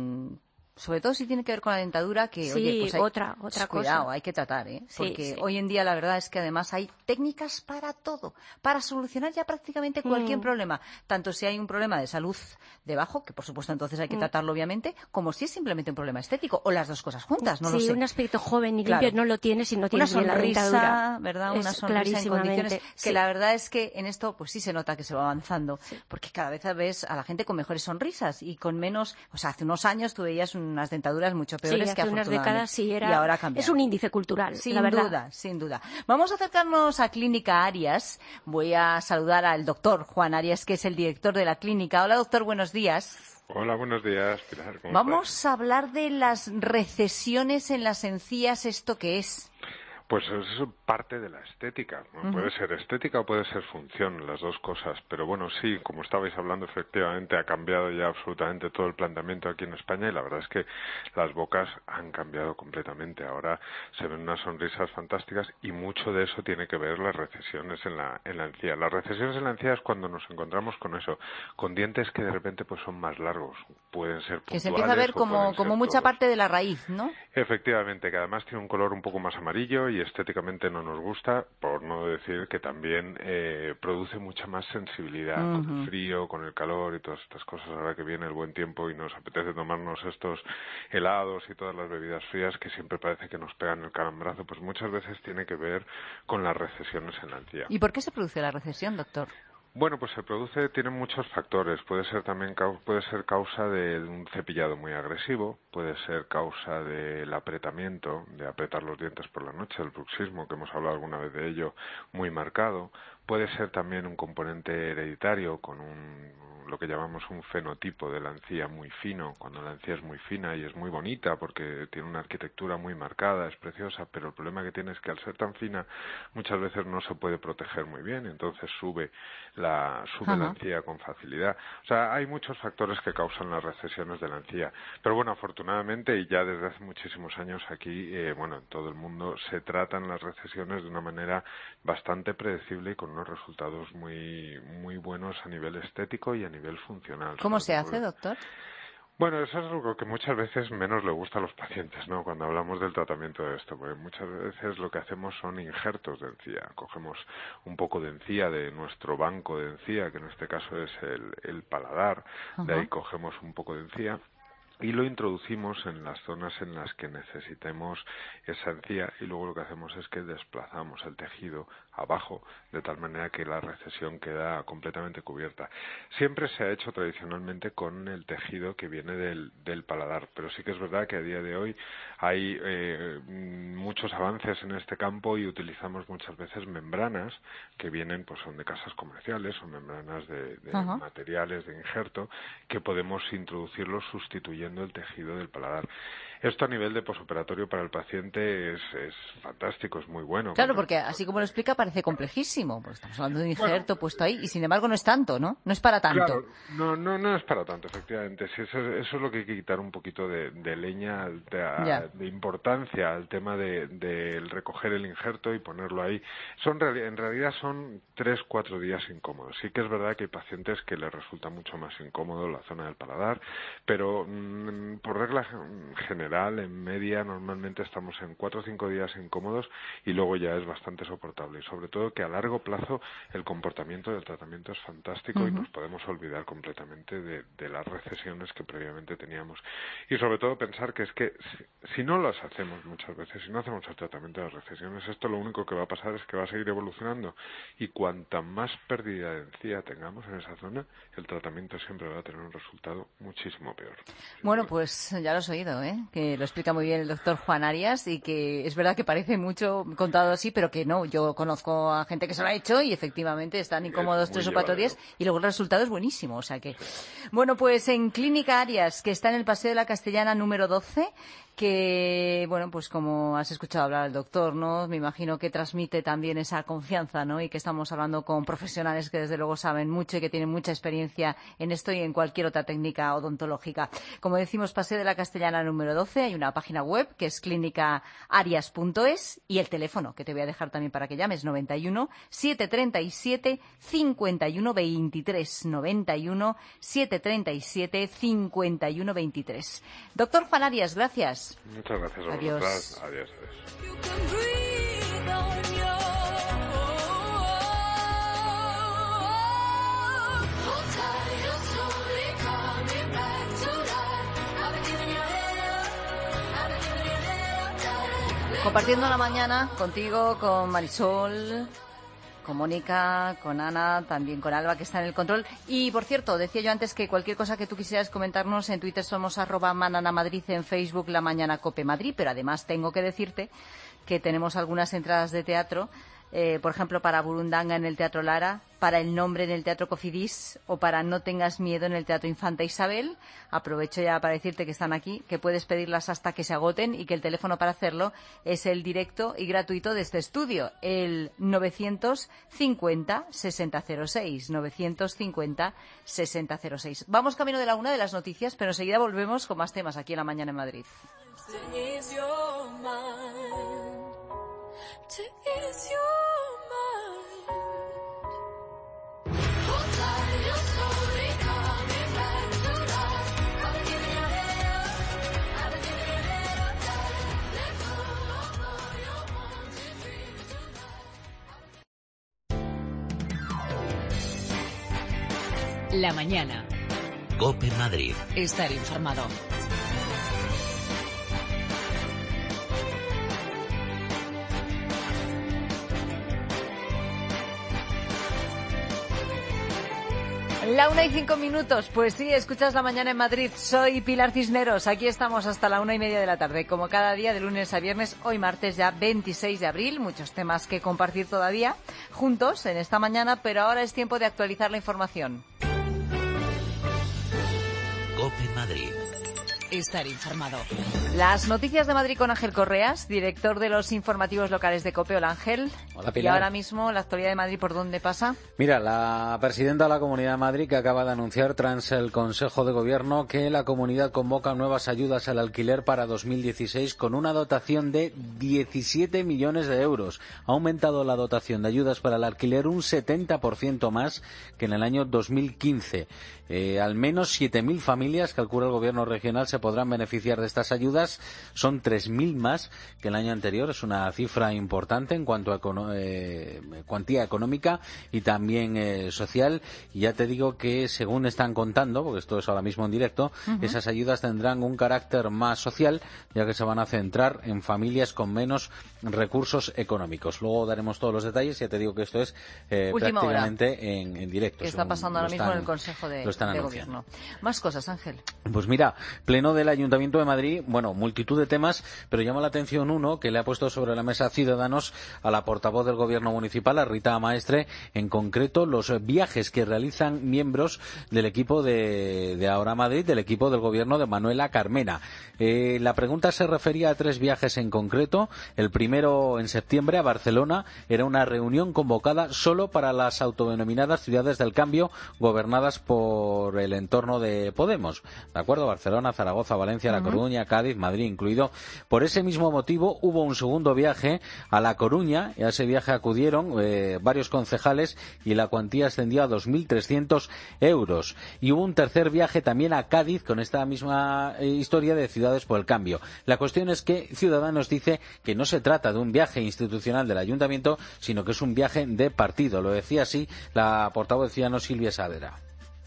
sobre todo si tiene que ver con la dentadura, que, sí, oye, pues hay, otra cuidado, cosa. hay que tratar, ¿eh? Porque sí. Hoy en día la verdad es que además hay técnicas para todo, para solucionar ya prácticamente cualquier problema, tanto si hay un problema de salud debajo, que por supuesto entonces hay que tratarlo obviamente, como si es simplemente un problema estético, o las dos cosas juntas, no lo sé. Sí, un aspecto joven y limpio no lo tienes si no tienes una bien la dentadura. ¿Verdad? Una sonrisa en condiciones, que la verdad es que en esto pues sí se nota que se va avanzando, porque cada vez ves a la gente con mejores sonrisas y con menos, o sea, hace unos años tú veías unas dentaduras mucho peores que unas décadas sí era. Y ahora ha cambiado. Es un índice cultural, la verdad. Sin duda. Vamos a acercarnos a Clínica Arias. Voy a saludar al doctor Juan Arias, que es el director de la clínica. Hola, doctor, buenos días. Hola, buenos días, Pilar. Vamos a hablar de las recesiones en las encías. ¿Esto qué es? Pues es parte de la estética. Puede ser estética o puede ser función, las dos cosas. Pero bueno, sí, como estabais hablando, efectivamente ha cambiado ya absolutamente todo el planteamiento aquí en España y la verdad es que las bocas han cambiado completamente. Ahora se ven unas sonrisas fantásticas y mucho de eso tiene que ver las recesiones en la encía. Las recesiones en la encía es cuando nos encontramos con eso, con dientes que de repente pues son más largos. Pueden ser puntuales, que se empieza a ver como mucha parte de la raíz, ¿no? Efectivamente, que además tiene un color un poco más amarillo y estéticamente no nos gusta, por no decir que también produce mucha más sensibilidad con el frío, con el calor y todas estas cosas. Ahora que viene el buen tiempo y nos apetece tomarnos estos helados y todas las bebidas frías que siempre parece que nos pegan el calambrazo, pues muchas veces tiene que ver con las recesiones en la encía. ¿Y por qué se produce la recesión, doctor? Bueno, pues se produce, tiene muchos factores. Puede ser causa de un cepillado muy agresivo, puede ser causa del apretamiento, de apretar los dientes por la noche, el bruxismo, que hemos hablado alguna vez de ello, muy marcado. Puede ser también un componente hereditario con lo que llamamos un fenotipo de la encía muy fino, cuando la encía es muy fina y es muy bonita porque tiene una arquitectura muy marcada, es preciosa, pero el problema que tiene es que al ser tan fina muchas veces no se puede proteger muy bien, entonces sube la encía con facilidad. O sea, hay muchos factores que causan las recesiones de la encía, pero bueno, afortunadamente y ya desde hace muchísimos años aquí, en todo el mundo se tratan las recesiones de una manera bastante predecible y con unos resultados muy, muy buenos a nivel estético y a nivel funcional. ¿Cómo se hace, doctor? Bueno, eso es algo que muchas veces menos le gusta a los pacientes, ¿no? Cuando hablamos del tratamiento de esto, porque muchas veces lo que hacemos son injertos de encía. Cogemos un poco de encía de nuestro banco de encía, que en este caso es el paladar, de ahí cogemos un poco de encía y lo introducimos en las zonas en las que necesitemos esa encía y luego lo que hacemos es que desplazamos el tejido abajo de tal manera que la recesión queda completamente cubierta. Siempre se ha hecho tradicionalmente con el tejido que viene del paladar, pero sí que es verdad que a día de hoy hay muchos avances en este campo y utilizamos muchas veces membranas que vienen, pues son de casas comerciales o membranas de materiales de injerto que podemos introducirlos sustituyendo el tejido del paladar. Esto a nivel de posoperatorio para el paciente es fantástico, es muy bueno. Claro, porque así como lo explica parece complejísimo, pues estamos hablando de un injerto puesto ahí y sin embargo no es tanto, ¿no? No es para tanto. Claro, no es para tanto, efectivamente. Sí, eso es lo que hay que quitar un poquito de leña, de importancia al tema de recoger el injerto y ponerlo ahí. En realidad son 3-4 días incómodos. Sí que es verdad que hay pacientes que les resulta mucho más incómodo la zona del paladar, pero por regla general, en media, normalmente estamos en 4 o 5 días incómodos y luego ya es bastante soportable. Y sobre todo que a largo plazo el comportamiento del tratamiento es fantástico y nos podemos olvidar completamente de las recesiones que previamente teníamos. Y sobre todo pensar que es que si no las hacemos muchas veces, si no hacemos el tratamiento de las recesiones, esto lo único que va a pasar es que va a seguir evolucionando y cuanta más pérdida de encía tengamos en esa zona, el tratamiento siempre va a tener un resultado muchísimo peor. Bueno, pues ya lo has oído, que lo explica muy bien el doctor Juan Arias y que es verdad que parece mucho contado así, pero que no. Yo conozco a gente que se lo ha hecho y efectivamente están incómodos 3 o 4 días y luego el resultado es buenísimo. O sea que, bueno, pues en Clínica Arias, que está en el Paseo de la Castellana número 12, que, bueno, pues como has escuchado hablar al doctor, ¿no? Me imagino que transmite también esa confianza, ¿no? Y que estamos hablando con profesionales que desde luego saben mucho y que tienen mucha experiencia en esto y en cualquier otra técnica odontológica. Como decimos, Paseo de la Castellana número 12, hay una página web que es clínicaarias.es y el teléfono, que te voy a dejar también para que llames, 91 737 51 23, 91 737 51 23. Doctor Juan Arias, gracias. Muchas gracias a Adiós. vosotras. Adiós. Compartiendo la mañana contigo, con Marisol, con Mónica, con Ana, también con Alba, que está en el control. Y, por cierto, decía yo antes que cualquier cosa que tú quisieras comentarnos, en Twitter somos @mananamadrid, en Facebook La Mañana Cope Madrid, pero además tengo que decirte que tenemos algunas entradas de teatro, por ejemplo, para Burundanga en el Teatro Lara, para El Nombre en el Teatro Cofidis o para No Tengas Miedo en el Teatro Infanta Isabel. Aprovecho ya para decirte que están aquí, que puedes pedirlas hasta que se agoten y que el teléfono para hacerlo es el directo y gratuito de este estudio, el 950-6006, 950-6006. Vamos camino de la una de las noticias, pero enseguida volvemos con más temas aquí en La Mañana en Madrid. La mañana. COPE Madrid. Estar informado. La 1:05. Pues sí, escuchas La Mañana en Madrid. Soy Pilar Cisneros. Aquí estamos hasta la 1:30 de la tarde. Como cada día, de lunes a viernes, hoy martes ya 26 de abril. Muchos temas que compartir todavía juntos en esta mañana, pero ahora es tiempo de actualizar la información. COPE Madrid. Estar informado. Las noticias de Madrid con Ángel Correas, director de los informativos locales de COPE. Hola, Ángel. Hola, Pilar. Y ahora mismo la actualidad de Madrid, ¿por dónde pasa? Mira, la presidenta de la Comunidad de Madrid que acaba de anunciar tras el Consejo de Gobierno que la comunidad convoca nuevas ayudas al alquiler para 2016 con una dotación de 17 millones de euros. Ha aumentado la dotación de ayudas para el alquiler un 70% más que en el año 2015. Al menos 7.000 familias, calcula el Gobierno regional, se podrán beneficiar de estas ayudas. Son 3.000 más que el año anterior. Es una cifra importante en cuanto a cuantía económica y también social. Y ya te digo que, según están contando, porque esto es ahora mismo en directo, esas ayudas tendrán un carácter más social, ya que se van a centrar en familias con menos recursos económicos. Luego daremos todos los detalles. Ya te digo que esto es prácticamente en directo. ¿Qué está pasando ahora mismo en el Consejo de Gobierno? Más cosas, Ángel. Pues mira, pleno del Ayuntamiento de Madrid, bueno, multitud de temas, pero llama la atención uno que le ha puesto sobre la mesa Ciudadanos a la portavoz del Gobierno municipal, a Rita Maestre, en concreto los viajes que realizan miembros del equipo de Ahora Madrid, del equipo del Gobierno de Manuela Carmena. La pregunta se refería a 3 viajes en concreto. El primero, en septiembre, a Barcelona, era una reunión convocada solo para las autodenominadas ciudades del cambio, gobernadas por el entorno de Podemos, ¿de acuerdo? Barcelona, Zaragoza, Valencia, La Coruña, Cádiz, Madrid incluido. Por ese mismo motivo hubo un segundo viaje a La Coruña, y a ese viaje acudieron varios concejales y la cuantía ascendió a 2.300 euros. Y hubo un tercer viaje también a Cádiz con esta misma historia de Ciudades por el Cambio. La cuestión es que Ciudadanos dice que no se trata de un viaje institucional del Ayuntamiento, sino que es un viaje de partido. Lo decía así la portavoz de Ciudadanos, Silvia Saavedra.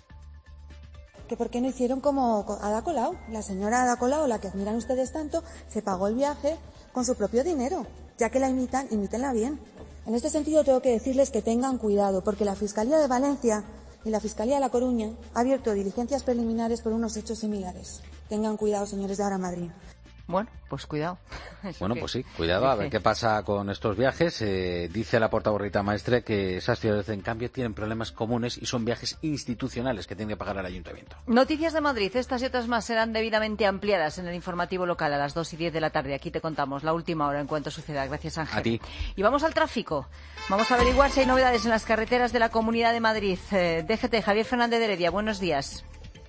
Que por qué no hicieron como Ada Colau. La señora Ada Colau, la que admiran ustedes tanto, se pagó el viaje con su propio dinero. Ya que la imitan, imítenla bien. En este sentido tengo que decirles que tengan cuidado, porque la Fiscalía de Valencia y la Fiscalía de La Coruña ha abierto diligencias preliminares por unos hechos similares. Tengan cuidado, señores de Ahora Madrid. Bueno, pues cuidado. Bueno, pues sí, cuidado, a ver qué pasa con estos viajes. Dice la portavoz Rita Maestre que esas ciudades, en cambio, tienen problemas comunes y son viajes institucionales que tiene que pagar el Ayuntamiento. Noticias de Madrid, estas y otras más serán debidamente ampliadas en el informativo local a las 2:10 de la tarde. Aquí te contamos la última hora en cuanto suceda. Gracias, Ángel. A ti. Y vamos al tráfico. Vamos a averiguar si hay novedades en las carreteras de la Comunidad de Madrid. DGT, Javier Fernández de Heredia, buenos días.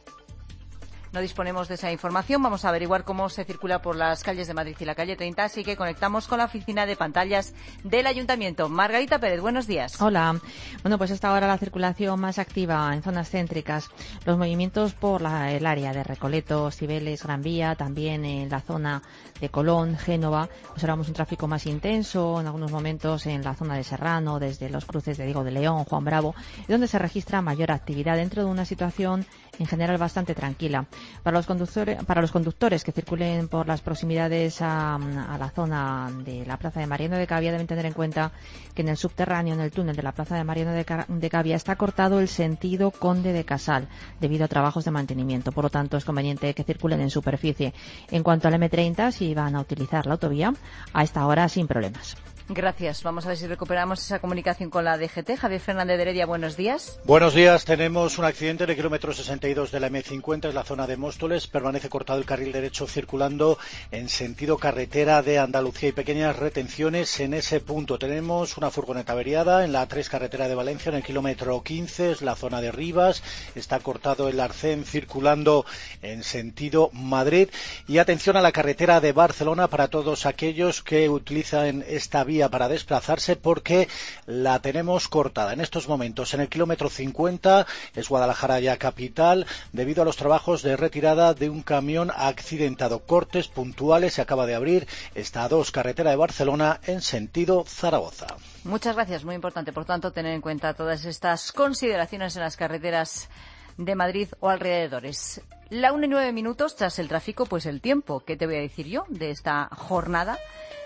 No disponemos de esa información. Vamos a averiguar cómo se circula por las calles de Madrid y la calle 30, así que conectamos con la oficina de pantallas del Ayuntamiento. Margarita Pérez, buenos días. Hola. Bueno, pues hasta ahora la circulación más activa en zonas céntricas. Los movimientos por el área de Recoletos, Cibeles, Gran Vía, también en la zona de Colón, Génova. Observamos un tráfico más intenso en algunos momentos en la zona de Serrano, desde los cruces de Diego de León, Juan Bravo, donde se registra mayor actividad dentro de una situación en general bastante tranquila. Para los conductores que circulen por las proximidades a la zona de la Plaza de Mariano de Cavia deben tener en cuenta que en el subterráneo, en el túnel de la Plaza de Mariano de Cavia, está cortado el sentido Conde de Casal debido a trabajos de mantenimiento. Por lo tanto, es conveniente que circulen en superficie. En cuanto al M30, si van a utilizar la autovía, a esta hora sin problemas. Gracias. Vamos a ver si recuperamos esa comunicación con la DGT. Javier Fernández de Heredia, buenos días. Buenos días. Tenemos un accidente en el kilómetro 62 de la M50, es la zona de Móstoles. Permanece cortado el carril derecho circulando en sentido carretera de Andalucía y pequeñas retenciones en ese punto. Tenemos una furgoneta averiada en la A3 carretera de Valencia en el kilómetro 15, es la zona de Rivas. Está cortado el arcén circulando en sentido Madrid. Y atención a la carretera de Barcelona para todos aquellos que utilizan esta vía para desplazarse, porque la tenemos cortada en estos momentos en el kilómetro 50, es Guadalajara ya capital, debido a los trabajos de retirada de un camión accidentado. Cortes puntuales, se acaba de abrir esta A2 carretera de Barcelona en sentido Zaragoza. Muchas gracias, muy importante, por tanto, tener en cuenta todas estas consideraciones en las carreteras de Madrid o alrededores. La 1:09, tras el tráfico, pues el tiempo, ¿qué te voy a decir yo de esta jornada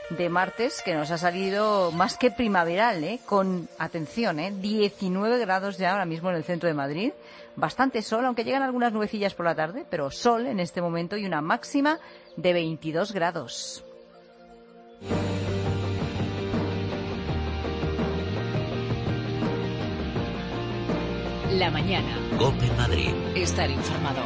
de martes que nos ha salido más que primaveral, con, atención, 19 grados ya ahora mismo en el centro de Madrid. Bastante sol, aunque llegan algunas nubecillas por la tarde, pero sol en este momento y una máxima de 22 grados. La mañana. COPE Madrid. Estar informado.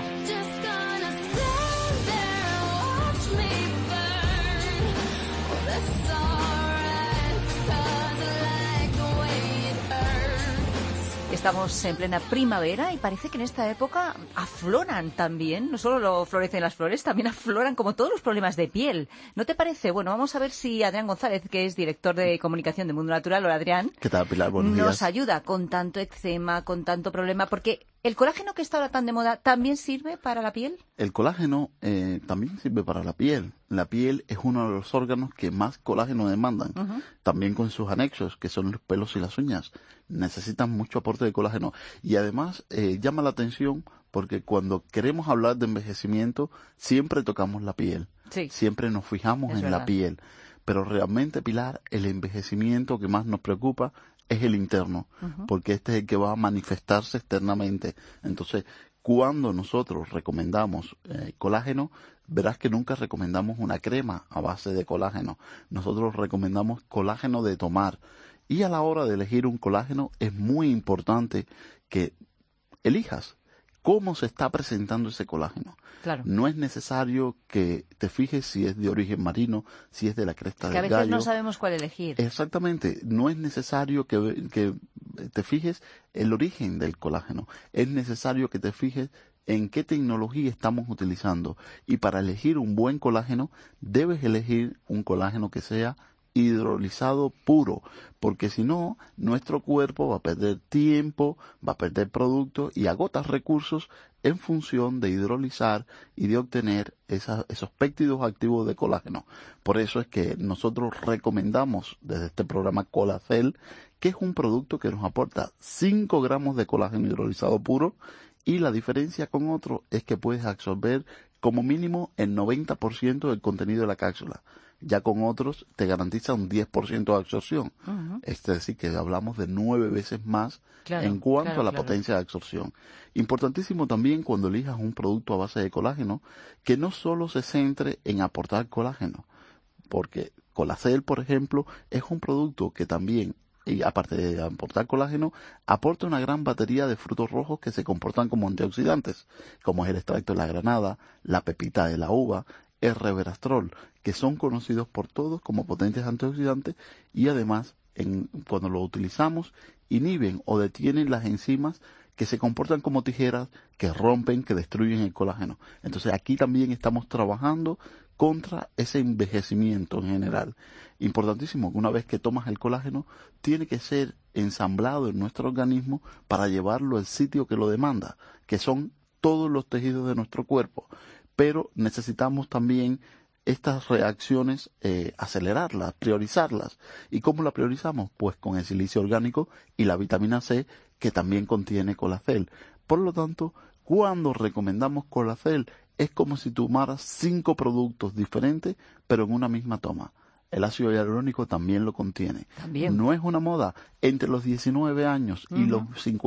Estamos en plena primavera y parece que en esta época afloran también, no solo florecen las flores, también afloran como todos los problemas de piel. ¿No te parece? Bueno, vamos a ver si Adrián González, que es director de comunicación de Mundo Natural, hola Adrián. ¿Qué tal, Pilar? Buenos días. Nos ayuda con tanto eczema, con tanto problema, porque ¿el colágeno que está ahora tan de moda también sirve para la piel? El colágeno también sirve para la piel. La piel es uno de los órganos que más colágeno demandan. También con sus anexos, que son los pelos y las uñas. Necesitan mucho aporte de colágeno. Y además llama la atención porque cuando queremos hablar de envejecimiento, siempre tocamos la piel. Sí. Siempre nos fijamos en la piel. Pero realmente, Pilar, el envejecimiento que más nos preocupa es el interno, porque este es el que va a manifestarse externamente. Entonces, cuando nosotros recomendamos colágeno, verás que nunca recomendamos una crema a base de colágeno. Nosotros recomendamos colágeno de tomar. Y a la hora de elegir un colágeno es muy importante que elijas cómo se está presentando ese colágeno. Claro. No es necesario que te fijes si es de origen marino, si es de la cresta del gallo. Que a veces no sabemos cuál elegir. Exactamente. No es necesario que te fijes el origen del colágeno. Es necesario que te fijes en qué tecnología estamos utilizando. Y para elegir un buen colágeno, debes elegir un colágeno que sea hidrolizado puro, porque si no, nuestro cuerpo va a perder tiempo, va a perder productos y agota recursos en función de hidrolizar y de obtener esos péptidos activos de colágeno. Por eso es que nosotros recomendamos desde este programa Colacel, que es un producto que nos aporta 5 gramos de colágeno hidrolizado puro, y la diferencia con otro es que puedes absorber como mínimo el 90% del contenido de la cápsula. Ya con otros te garantiza un 10% de absorción. Es decir, que hablamos de 9 veces más en cuanto a la potencia de absorción. Importantísimo también cuando elijas un producto a base de colágeno, que no solo se centre en aportar colágeno, porque Colacel, por ejemplo, es un producto que también, y aparte de aportar colágeno, aporta una gran batería de frutos rojos que se comportan como antioxidantes, como es el extracto de la granada, la pepita de la uva, el resveratrol, que son conocidos por todos como potentes antioxidantes y además cuando lo utilizamos inhiben o detienen las enzimas que se comportan como tijeras, que rompen, que destruyen el colágeno. Entonces aquí también estamos trabajando contra ese envejecimiento en general. Importantísimo que una vez que tomas el colágeno, tiene que ser ensamblado en nuestro organismo para llevarlo al sitio que lo demanda, que son todos los tejidos de nuestro cuerpo. Pero necesitamos también estas reacciones acelerarlas, priorizarlas. ¿Y cómo la priorizamos? Pues con el silicio orgánico y la vitamina C, que también contiene Colacel. Por lo tanto, cuando recomendamos Colacel, es como si tomaras 5 productos diferentes, pero en una misma toma. El ácido hialurónico también lo contiene. ¿También? No es una moda. Entre los 19 años y los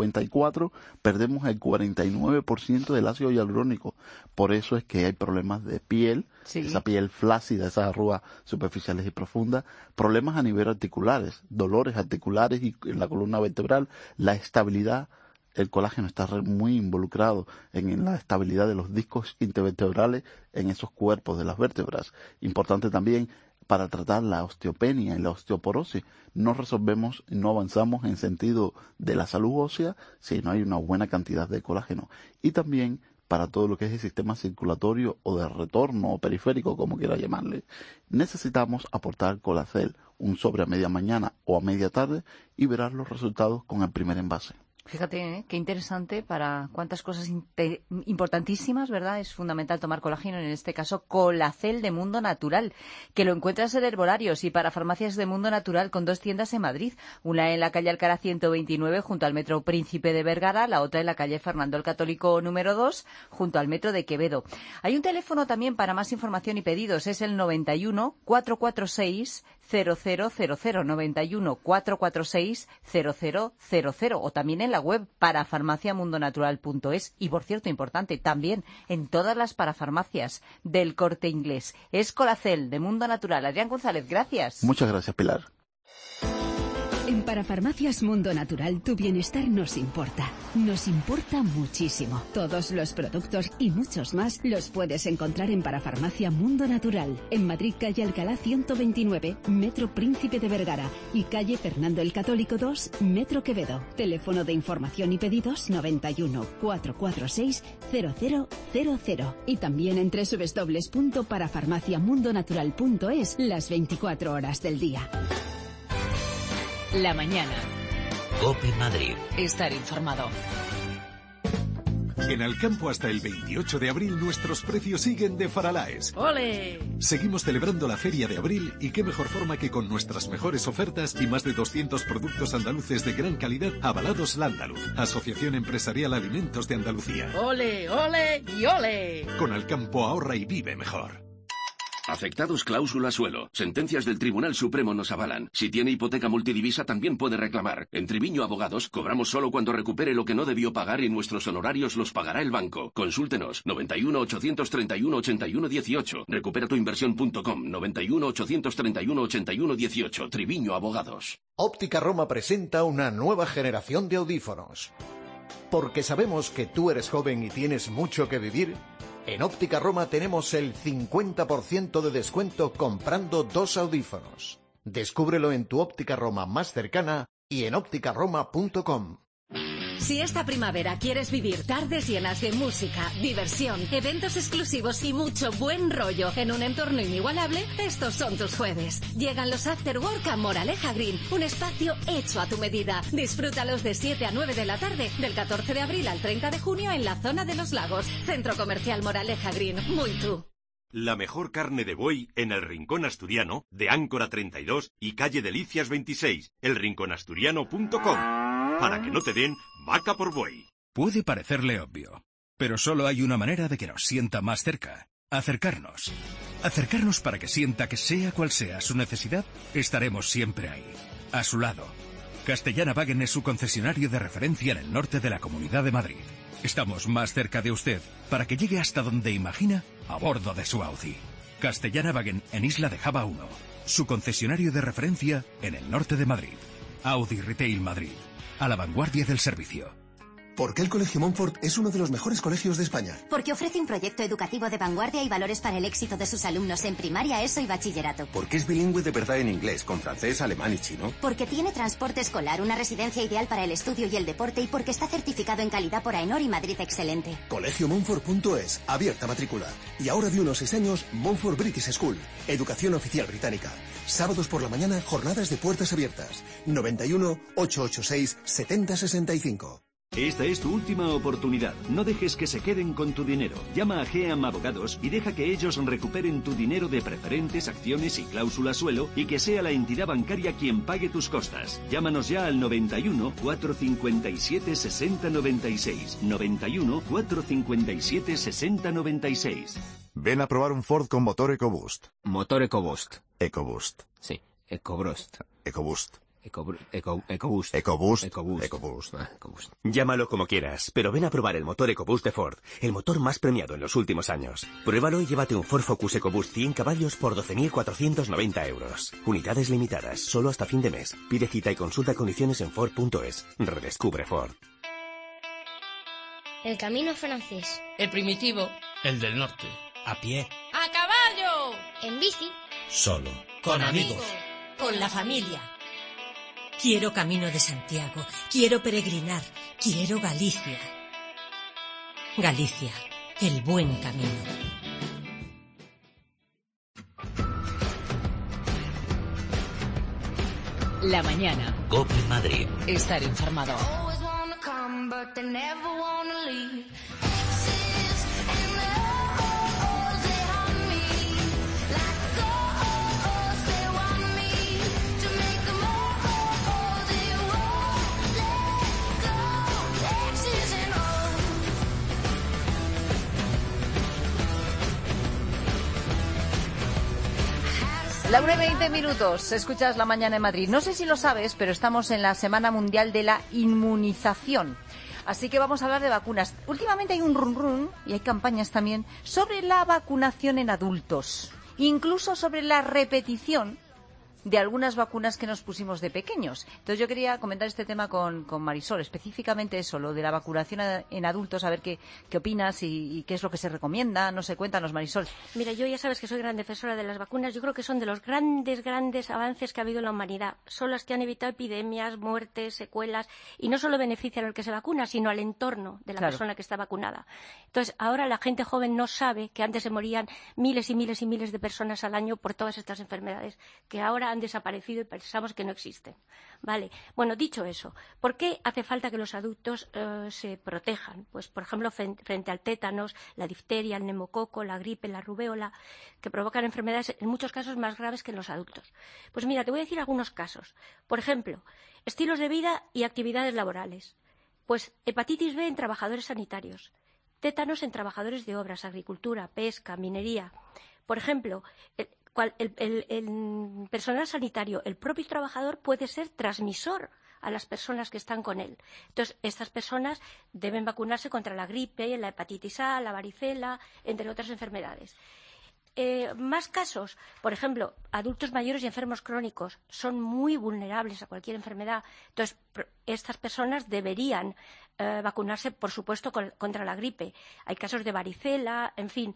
54 perdemos el 49% del ácido hialurónico. Por eso es que hay problemas de piel, esa piel flácida, esas arrugas superficiales y profundas, problemas a nivel articulares, dolores articulares y en la columna vertebral, la estabilidad. El colágeno está muy involucrado en la estabilidad de los discos intervertebrales en esos cuerpos de las vértebras. Importante también para tratar la osteopenia y la osteoporosis. No resolvemos, no avanzamos en sentido de la salud ósea si no hay una buena cantidad de colágeno. Y también para todo lo que es el sistema circulatorio o de retorno o periférico, como quiera llamarle, necesitamos aportar Colacel, un sobre a media mañana o a media tarde, y verás los resultados con el primer envase. Fíjate, qué interesante para cuántas cosas importantísimas, ¿verdad? Es fundamental tomar colágeno, en este caso Colacel de Mundo Natural, que lo encuentras en herbolarios y para farmacias de Mundo Natural con 2 tiendas en Madrid, una en la calle Alcalá 129 junto al Metro Príncipe de Vergara, la otra en la calle Fernando el Católico número 2 junto al Metro de Quevedo. Hay un teléfono también para más información y pedidos, es el 91 446 0000, 91 446 0000, o también en la web parafarmaciamundonatural.es. Y por cierto, importante, también en todas las parafarmacias del Corte Inglés. Es Colacel de Mundo Natural. Adrián González, gracias. Muchas gracias, Pilar. En Parafarmacias Mundo Natural tu bienestar nos importa. Nos importa muchísimo. Todos los productos y muchos más los puedes encontrar en Parafarmacia Mundo Natural. En Madrid, calle Alcalá 129, Metro Príncipe de Vergara. Y calle Fernando el Católico 2, Metro Quevedo. Teléfono de información y pedidos 91 446 0000. Y también en www.parafarmaciamundonatural.es las 24 horas del día. La mañana. COPE Madrid. Estar informado. En Alcampo hasta el 28 de abril nuestros precios siguen de Faralaes. ¡Ole! Seguimos celebrando la Feria de Abril y qué mejor forma que con nuestras mejores ofertas y más de 200 productos andaluces de gran calidad avalados Landaluz, Asociación Empresarial Alimentos de Andalucía. ¡Ole, ole y ole! Con Alcampo ahorra y vive mejor. Afectados cláusula suelo. Sentencias del Tribunal Supremo nos avalan. Si tiene hipoteca multidivisa también puede reclamar. En Triviño Abogados cobramos solo cuando recupere lo que no debió pagar y nuestros honorarios los pagará el banco. Consúltenos. 91 831 81 18. Recuperatuinversión.com. 91 831 81 18. Triviño Abogados. Óptica Roma presenta una nueva generación de audífonos. Porque sabemos que tú eres joven y tienes mucho que vivir, en Óptica Roma tenemos el 50% de descuento comprando 2 audífonos. Descúbrelo en tu Óptica Roma más cercana y en ópticaroma.com. Si esta primavera quieres vivir tardes llenas de música, diversión, eventos exclusivos y mucho buen rollo en un entorno inigualable, estos son tus jueves. Llegan los After Work a Moraleja Green, un espacio hecho a tu medida. Disfrútalos de 7 a 9 de la tarde, del 14 de abril al 30 de junio en la zona de los lagos. Centro Comercial Moraleja Green, muy tú. La mejor carne de buey en el Rincón Asturiano, de Áncora 32 y calle Delicias 26, elrinconasturiano.com. Para que no te den vaca por buey. Puede parecerle obvio, pero solo hay una manera de que nos sienta más cerca. Acercarnos. Acercarnos para que sienta que sea cual sea su necesidad, estaremos siempre ahí, a su lado. Castellana-Wagen es su concesionario de referencia en el norte de la Comunidad de Madrid. Estamos más cerca de usted para que llegue hasta donde imagina a bordo de su Audi. Castellana-Wagen en Isla de Java 1, su concesionario de referencia en el norte de Madrid. Audi Retail Madrid. A la vanguardia del servicio. ¿Por qué el Colegio Montfort es uno de los mejores colegios de España? Porque ofrece un proyecto educativo de vanguardia y valores para el éxito de sus alumnos en primaria, ESO y bachillerato. Porque es bilingüe de verdad en inglés, con francés, alemán y chino. Porque tiene transporte escolar, una residencia ideal para el estudio y el deporte y porque está certificado en calidad por AENOR y Madrid Excelente. Colegiomontfort.es, abierta matrícula. Y ahora de unos 6 años, Montfort British School, educación oficial británica. Sábados por la mañana, jornadas de puertas abiertas. 91 886 7065. Esta es tu última oportunidad. No dejes que se queden con tu dinero. Llama a GEAM Abogados y deja que ellos recuperen tu dinero de preferentes, acciones y cláusula suelo y que sea la entidad bancaria quien pague tus costas. Llámanos ya al 91 457 6096. 91 457 6096. Ven a probar un Ford con motor EcoBoost. Motor EcoBoost. EcoBoost. Sí, EcoBoost. EcoBoost. EcoBoost. EcoBoost. Llámalo como quieras, pero ven a probar el motor EcoBoost de Ford, el motor más premiado en los últimos años. Pruébalo y llévate un Ford Focus EcoBoost 100 caballos por 12.490 euros. Unidades limitadas, solo hasta fin de mes. Pide cita y consulta condiciones en Ford.es. Redescubre Ford. El camino francés. El primitivo. El del norte. A pie. ¡A caballo! En bici. Solo. Con amigos. Con la familia. Quiero Camino de Santiago, quiero peregrinar, quiero Galicia. Galicia, el buen camino. La mañana. COPE Madrid. Estar informado. La 1:20, escuchas La Mañana en Madrid. No sé si lo sabes, pero estamos en la Semana Mundial de la Inmunización. Así que vamos a hablar de vacunas. Últimamente hay un run y hay campañas también sobre la vacunación en adultos. Incluso sobre la repetición de algunas vacunas que nos pusimos de pequeños. Entonces yo quería comentar este tema con Marisol, específicamente eso, lo de la vacunación en adultos, a ver qué opinas y qué es lo que se recomienda. No sé, cuéntanos, Marisol. Mira, yo ya sabes que soy gran defensora de las vacunas. Yo creo que son de los grandes avances que ha habido en la humanidad. Son las que han evitado epidemias, muertes, secuelas, y no solo benefician al que se vacuna, sino al entorno de la persona que está vacunada. Entonces, ahora la gente joven no sabe que antes se morían miles y miles y miles de personas al año por todas estas enfermedades, que ahora han desaparecido y pensamos que no existen. Vale. Bueno, dicho eso, ¿por qué hace falta que los adultos se protejan? Pues, por ejemplo, frente al tétanos, la difteria, el neumococo, la gripe, la rubéola, que provocan enfermedades en muchos casos más graves que en los adultos. Pues mira, te voy a decir algunos casos. Por ejemplo, estilos de vida y actividades laborales. Pues hepatitis B en trabajadores sanitarios, tétanos en trabajadores de obras, agricultura, pesca, minería. Por ejemplo, el personal sanitario, el propio trabajador, puede ser transmisor a las personas que están con él. Entonces, estas personas deben vacunarse contra la gripe, la hepatitis A, la varicela, entre otras enfermedades. Más casos, por ejemplo, adultos mayores y enfermos crónicos son muy vulnerables a cualquier enfermedad. Entonces, estas personas deberían vacunarse, por supuesto, contra la gripe. Hay casos de varicela, en fin.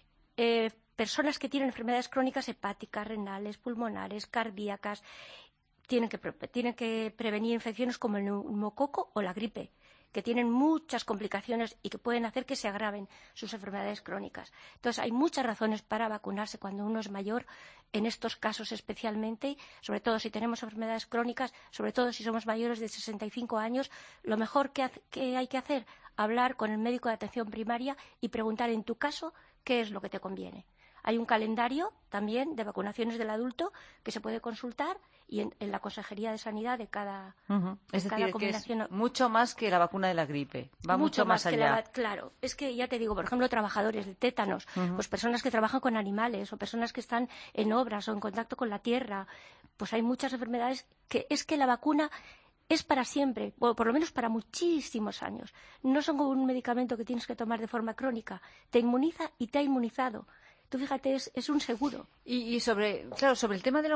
Personas que tienen enfermedades crónicas hepáticas, renales, pulmonares, cardíacas, tienen que prevenir infecciones como el neumococo o la gripe, que tienen muchas complicaciones y que pueden hacer que se agraven sus enfermedades crónicas. Entonces, hay muchas razones para vacunarse cuando uno es mayor, en estos casos especialmente, sobre todo si tenemos enfermedades crónicas, sobre todo si somos mayores de 65 años, lo mejor que hay que hacer, hablar con el médico de atención primaria y preguntar en tu caso qué es lo que te conviene. Hay un calendario también de vacunaciones del adulto que se puede consultar y en la Consejería de Sanidad de cada, es cada decir, combinación. que es mucho más que la vacuna de la gripe, va mucho más allá. Claro, es que ya te digo, por ejemplo, trabajadores de tétanos, pues personas que trabajan con animales o personas que están en obras o en contacto con la tierra, pues hay muchas enfermedades que es que la vacuna es para siempre, o por lo menos para muchísimos años. No son como un medicamento que tienes que tomar de forma crónica. Te inmuniza y te ha inmunizado. Tú fíjate, es un seguro. Y sobre el tema de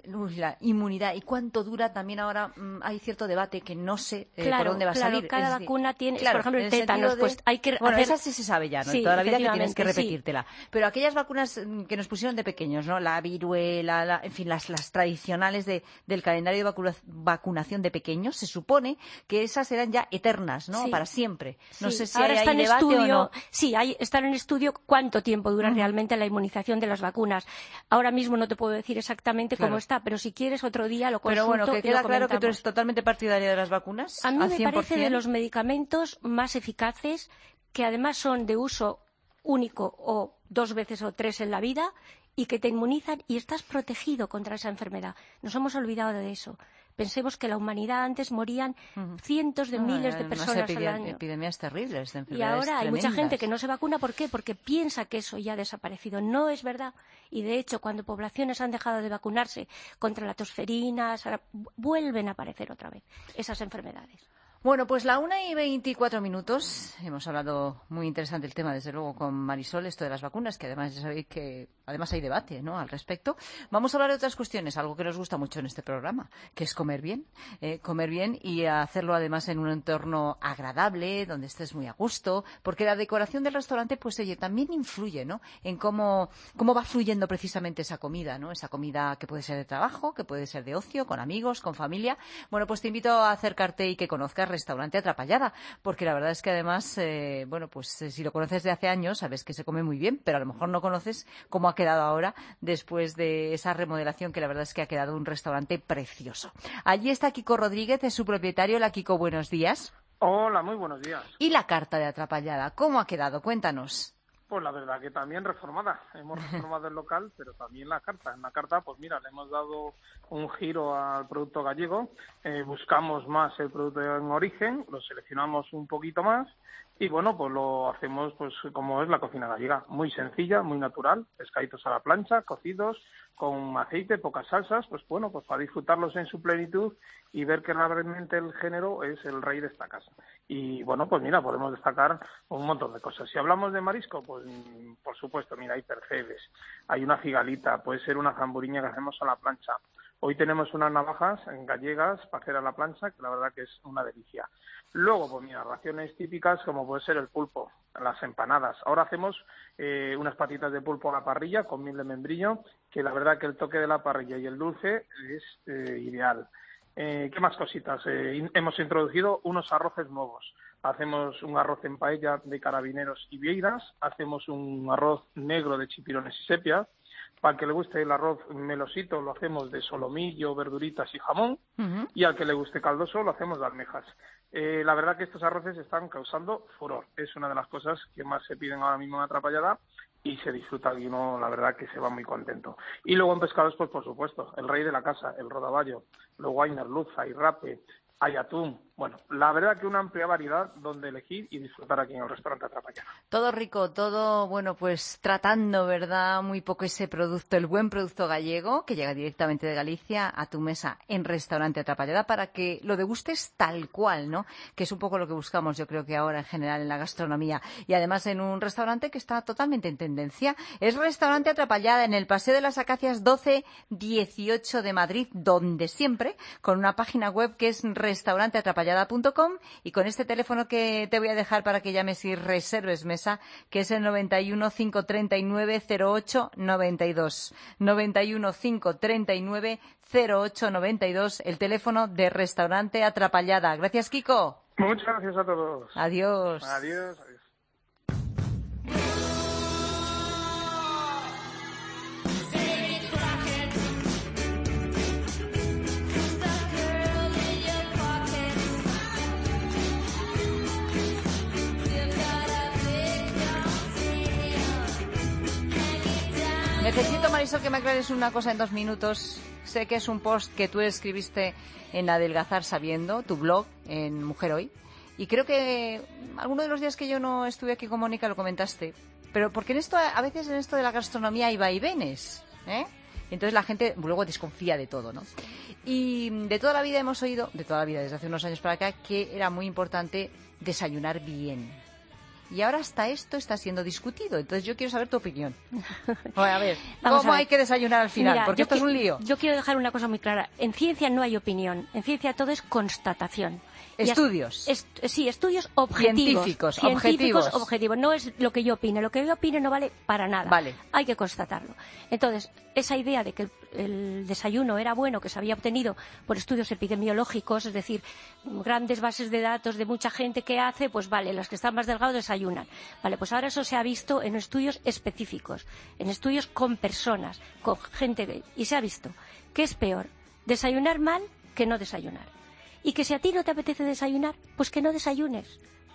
la inmunidad y cuánto dura, también ahora hay cierto debate que no sé por dónde va a salir. Cada vacuna tiene, por ejemplo, el tétanos, pues hay que bueno, hacer... esa sí se sabe ya, ¿no? Sí, toda la vida que tienes que repetírtela. Sí. Pero aquellas vacunas que nos pusieron de pequeños, ¿no? La viruela, en fin, las tradicionales del calendario de vacunación de pequeños, se supone que esas eran ya eternas, ¿no? Sí. Para siempre. No sé si ahora hay debate o no. Sí, están en estudio cuánto tiempo dura realmente la inmunización de las vacunas. Ahora mismo no te puedo decir exactamente cómo está, pero si quieres otro día lo consulto. Pero bueno, que queda claro que tú eres totalmente partidaria de las vacunas. A mí me parece de los medicamentos más eficaces, que además son de uso único o 2 veces o 3 en la vida y que te inmunizan y estás protegido contra esa enfermedad. Nos hemos olvidado de eso. Pensemos que la humanidad antes morían cientos de miles de personas al año. Epidemias terribles de enfermedades y ahora hay tremendas. mucha gente que no se vacuna. ¿Por qué? Porque piensa que eso ya ha desaparecido. No es verdad. Y de hecho, cuando poblaciones han dejado de vacunarse contra la tosferina, vuelven a aparecer otra vez esas enfermedades. Bueno, pues la 1:24. Hemos hablado muy interesante el tema, desde luego, con Marisol, esto de las vacunas, que además ya sabéis que además hay debate, ¿no?, al respecto. Vamos a hablar de otras cuestiones, algo que nos gusta mucho en este programa, que es comer bien y hacerlo además en un entorno agradable, donde estés muy a gusto, porque la decoración del restaurante, pues oye, también influye, ¿no?, en cómo va fluyendo precisamente esa comida, ¿no?, esa comida que puede ser de trabajo, que puede ser de ocio, con amigos, con familia. Bueno, pues te invito a acercarte y que conozcas Restaurante Atrapallada, porque la verdad es que además, si lo conoces de hace años, sabes que se come muy bien, pero a lo mejor no conoces cómo ha quedado ahora después de esa remodelación, que la verdad es que ha quedado un restaurante precioso. Allí está Kiko Rodríguez, es su propietario. Hola, Kiko, buenos días. Hola, muy buenos días. ¿Y la carta de Atrapallada, cómo ha quedado? Cuéntanos. Pues la verdad que también reformada. Hemos reformado el local, pero también la carta. En la carta, pues mira, le hemos dado un giro al producto gallego, buscamos más el producto en origen, lo seleccionamos un poquito más y bueno, pues lo hacemos pues como es la cocina gallega, muy sencilla, muy natural, pescaditos a la plancha, cocidos, con aceite, pocas salsas, pues bueno, pues para disfrutarlos en su plenitud y ver que realmente el género es el rey de esta casa. Y bueno, pues mira, podemos destacar un montón de cosas. Si hablamos de marisco, pues por supuesto, mira, hay percebes, hay una cigalita, puede ser una zamburiña que hacemos a la plancha. Hoy tenemos unas navajas gallegas para hacer a la plancha, que la verdad que es una delicia. Luego, pues mira, raciones típicas como puede ser el pulpo, las empanadas. Ahora hacemos unas patitas de pulpo a la parrilla con miel de membrillo, que la verdad que el toque de la parrilla y el dulce es ideal. ¿Qué más cositas? Hemos introducido unos arroces nuevos. Hacemos un arroz en paella de carabineros y vieiras, hacemos un arroz negro de chipirones y sepia. Para el que le guste el arroz melosito lo hacemos de solomillo, verduritas y jamón, y al que le guste caldoso lo hacemos de almejas. La verdad que estos arroces están causando furor. Es una de las cosas que más se piden ahora mismo en Atrapallada y se disfruta y uno, la verdad, que se va muy contento. Y luego en pescados, pues por supuesto, el rey de la casa, el rodaballo, luego hay merluza, hay rape, hay atún. Bueno, la verdad que una amplia variedad donde elegir y disfrutar aquí en el restaurante Atrapallada. Todo rico, todo, bueno, pues tratando, ¿verdad?, muy poco ese producto, el buen producto gallego, que llega directamente de Galicia a tu mesa en Restaurante Atrapallada para que lo degustes tal cual, ¿no? Que es un poco lo que buscamos, yo creo que ahora en general en la gastronomía. Y además en un restaurante que está totalmente en tendencia. Es Restaurante Atrapallada en el Paseo de las Acacias 12-18 de Madrid, donde siempre, con una página web que es restauranteatrapallada.com y con este teléfono que te voy a dejar para que llames y reserves mesa, que es el 91 539 08 92. 91 539 08 92, el teléfono de Restaurante Atrapallada. Gracias, Kiko. Muchas gracias a todos. Adiós. Adiós. Adiós. Necesito, Marisol, que me aclares una cosa en 2 minutos. Sé que es un post que tú escribiste en Adelgazar Sabiendo, tu blog, en Mujer Hoy. Y creo que alguno de los días que yo no estuve aquí con Mónica lo comentaste. Pero porque en esto, a veces en esto de la gastronomía hay vaivenes, ¿eh? Y entonces la gente luego desconfía de todo, ¿no? Y de toda la vida hemos oído, de toda la vida, desde hace unos años para acá, que era muy importante desayunar bien. Y ahora hasta esto está siendo discutido. Entonces yo quiero saber tu opinión. A ver, ¿cómo hay que desayunar al final? Mira, porque esto es un lío. Yo quiero dejar una cosa muy clara. En ciencia no hay opinión. En ciencia todo es constatación. Estudios. Sí, estudios objetivos. Científicos, objetivos. No es lo que yo opine. Lo que yo opine no vale para nada. Vale. Hay que constatarlo. Entonces, esa idea de que el desayuno era bueno, que se había obtenido por estudios epidemiológicos, es decir, grandes bases de datos de mucha gente que hace, pues vale, los que están más delgados desayunan. Vale, pues ahora eso se ha visto en estudios específicos, en estudios con personas, con gente, y se ha visto que es peor desayunar mal que no desayunar. Y que si a ti no te apetece desayunar, pues que no desayunes.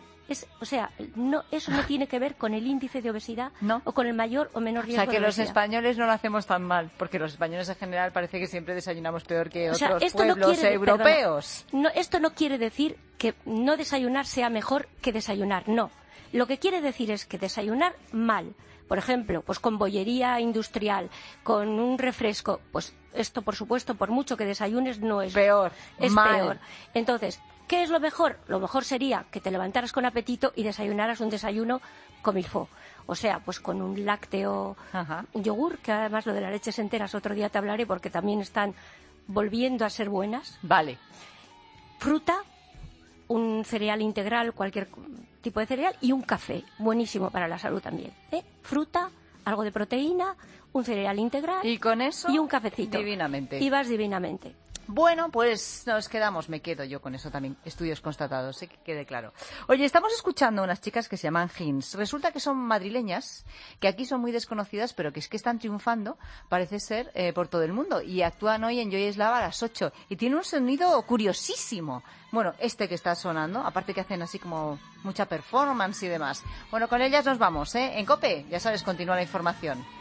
Eso no tiene que ver con el índice de obesidad o con el mayor o menor riesgo de obesidad. O sea, que los españoles no lo hacemos tan mal, porque los españoles en general parece que siempre desayunamos peor que otros pueblos europeos. Esto no quiere decir que no desayunar sea mejor que desayunar, no. Lo que quiere decir es que desayunar mal, por ejemplo, pues con bollería industrial, con un refresco, pues esto, por supuesto, por mucho que desayunes, no es peor. Es mal. Peor. Entonces, ¿qué es lo mejor? Lo mejor sería que te levantaras con apetito y desayunaras un desayuno comilfo. O sea, pues con un lácteo, yogur, que además lo de las leches enteras otro día te hablaré porque también están volviendo a ser buenas. Vale. Fruta, un cereal integral, cualquier tipo de cereal, y un café, buenísimo para la salud también. Fruta, algo de proteína, un cereal integral y con eso y un cafecito. Divinamente. Y vas divinamente. Bueno, pues nos quedamos, me quedo yo con eso también, estudios constatados, que quede claro. Oye, estamos escuchando a unas chicas que se llaman Hints. Resulta que son madrileñas, que aquí son muy desconocidas, pero que es que están triunfando, parece ser, por todo el mundo. Y actúan hoy en Joy Eslava a las 8. Y tiene un sonido curiosísimo. Bueno, este que está sonando, aparte que hacen así como mucha performance y demás. Bueno, con ellas nos vamos, ¿eh? En COPE, ya sabes, continúa la información.